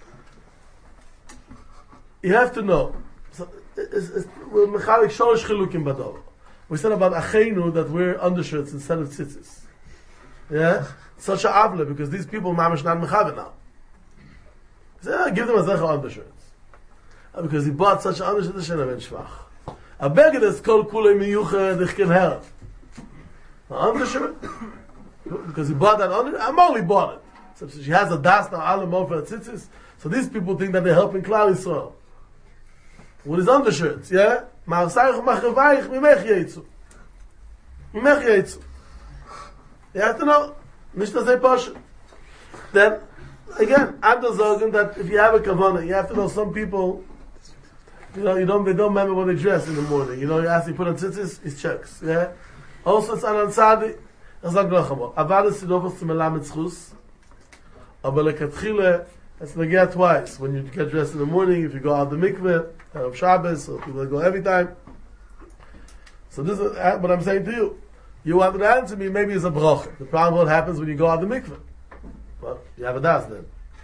You have to know. We're mechalik sholosh chilukim badov. We said about achenu that wear undershirts instead of tzitzis. Yeah? Such a avle, because these people mamash not mechavet now. He said, give them a zecha undershirts. Because he bought such an undershirt, the shena ben shvach. A beggar is called kulei miyucha dichkin her. An undershirt, because he bought that undershirt, Amoli bought it. So she has a das now, alam over tzitzis. So these people think that they're helping Klal Yisrael. With his undershirts, yeah? Ma'asayich machavaich mimech yetzu. Mimech yetzu. You have to know, nicht das Pasha. Then, again, I'm just arguing that if you have a kavanah, you have to know some people, they don't remember when they dress in the morning. You ask you put on tzitzis, it checks, yeah? Also, it's an ansadi, it's not glachamo. Avada sidovos to melamed zchus, aber lekatchile, it's nagia twice. When you get dressed in the morning, if you go out the mikveh, of Shabbos, or people that go every time. So this is what I'm saying to you. You want to answer me, maybe it's a bracha. The problem what happens when you go out the mikveh. Well, you have a das then.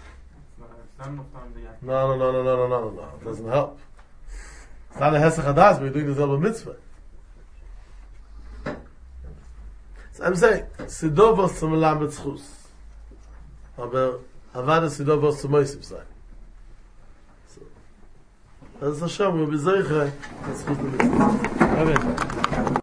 No. It doesn't help. It's not a hesach hadas, but you're doing the zelba mitzvah. So I'm saying, sidovos zum lamet zchus. Aber avada sidovos zum moisif sein. אז עכשיו הוא בזריחה, אז חוץ במצווה. אמן.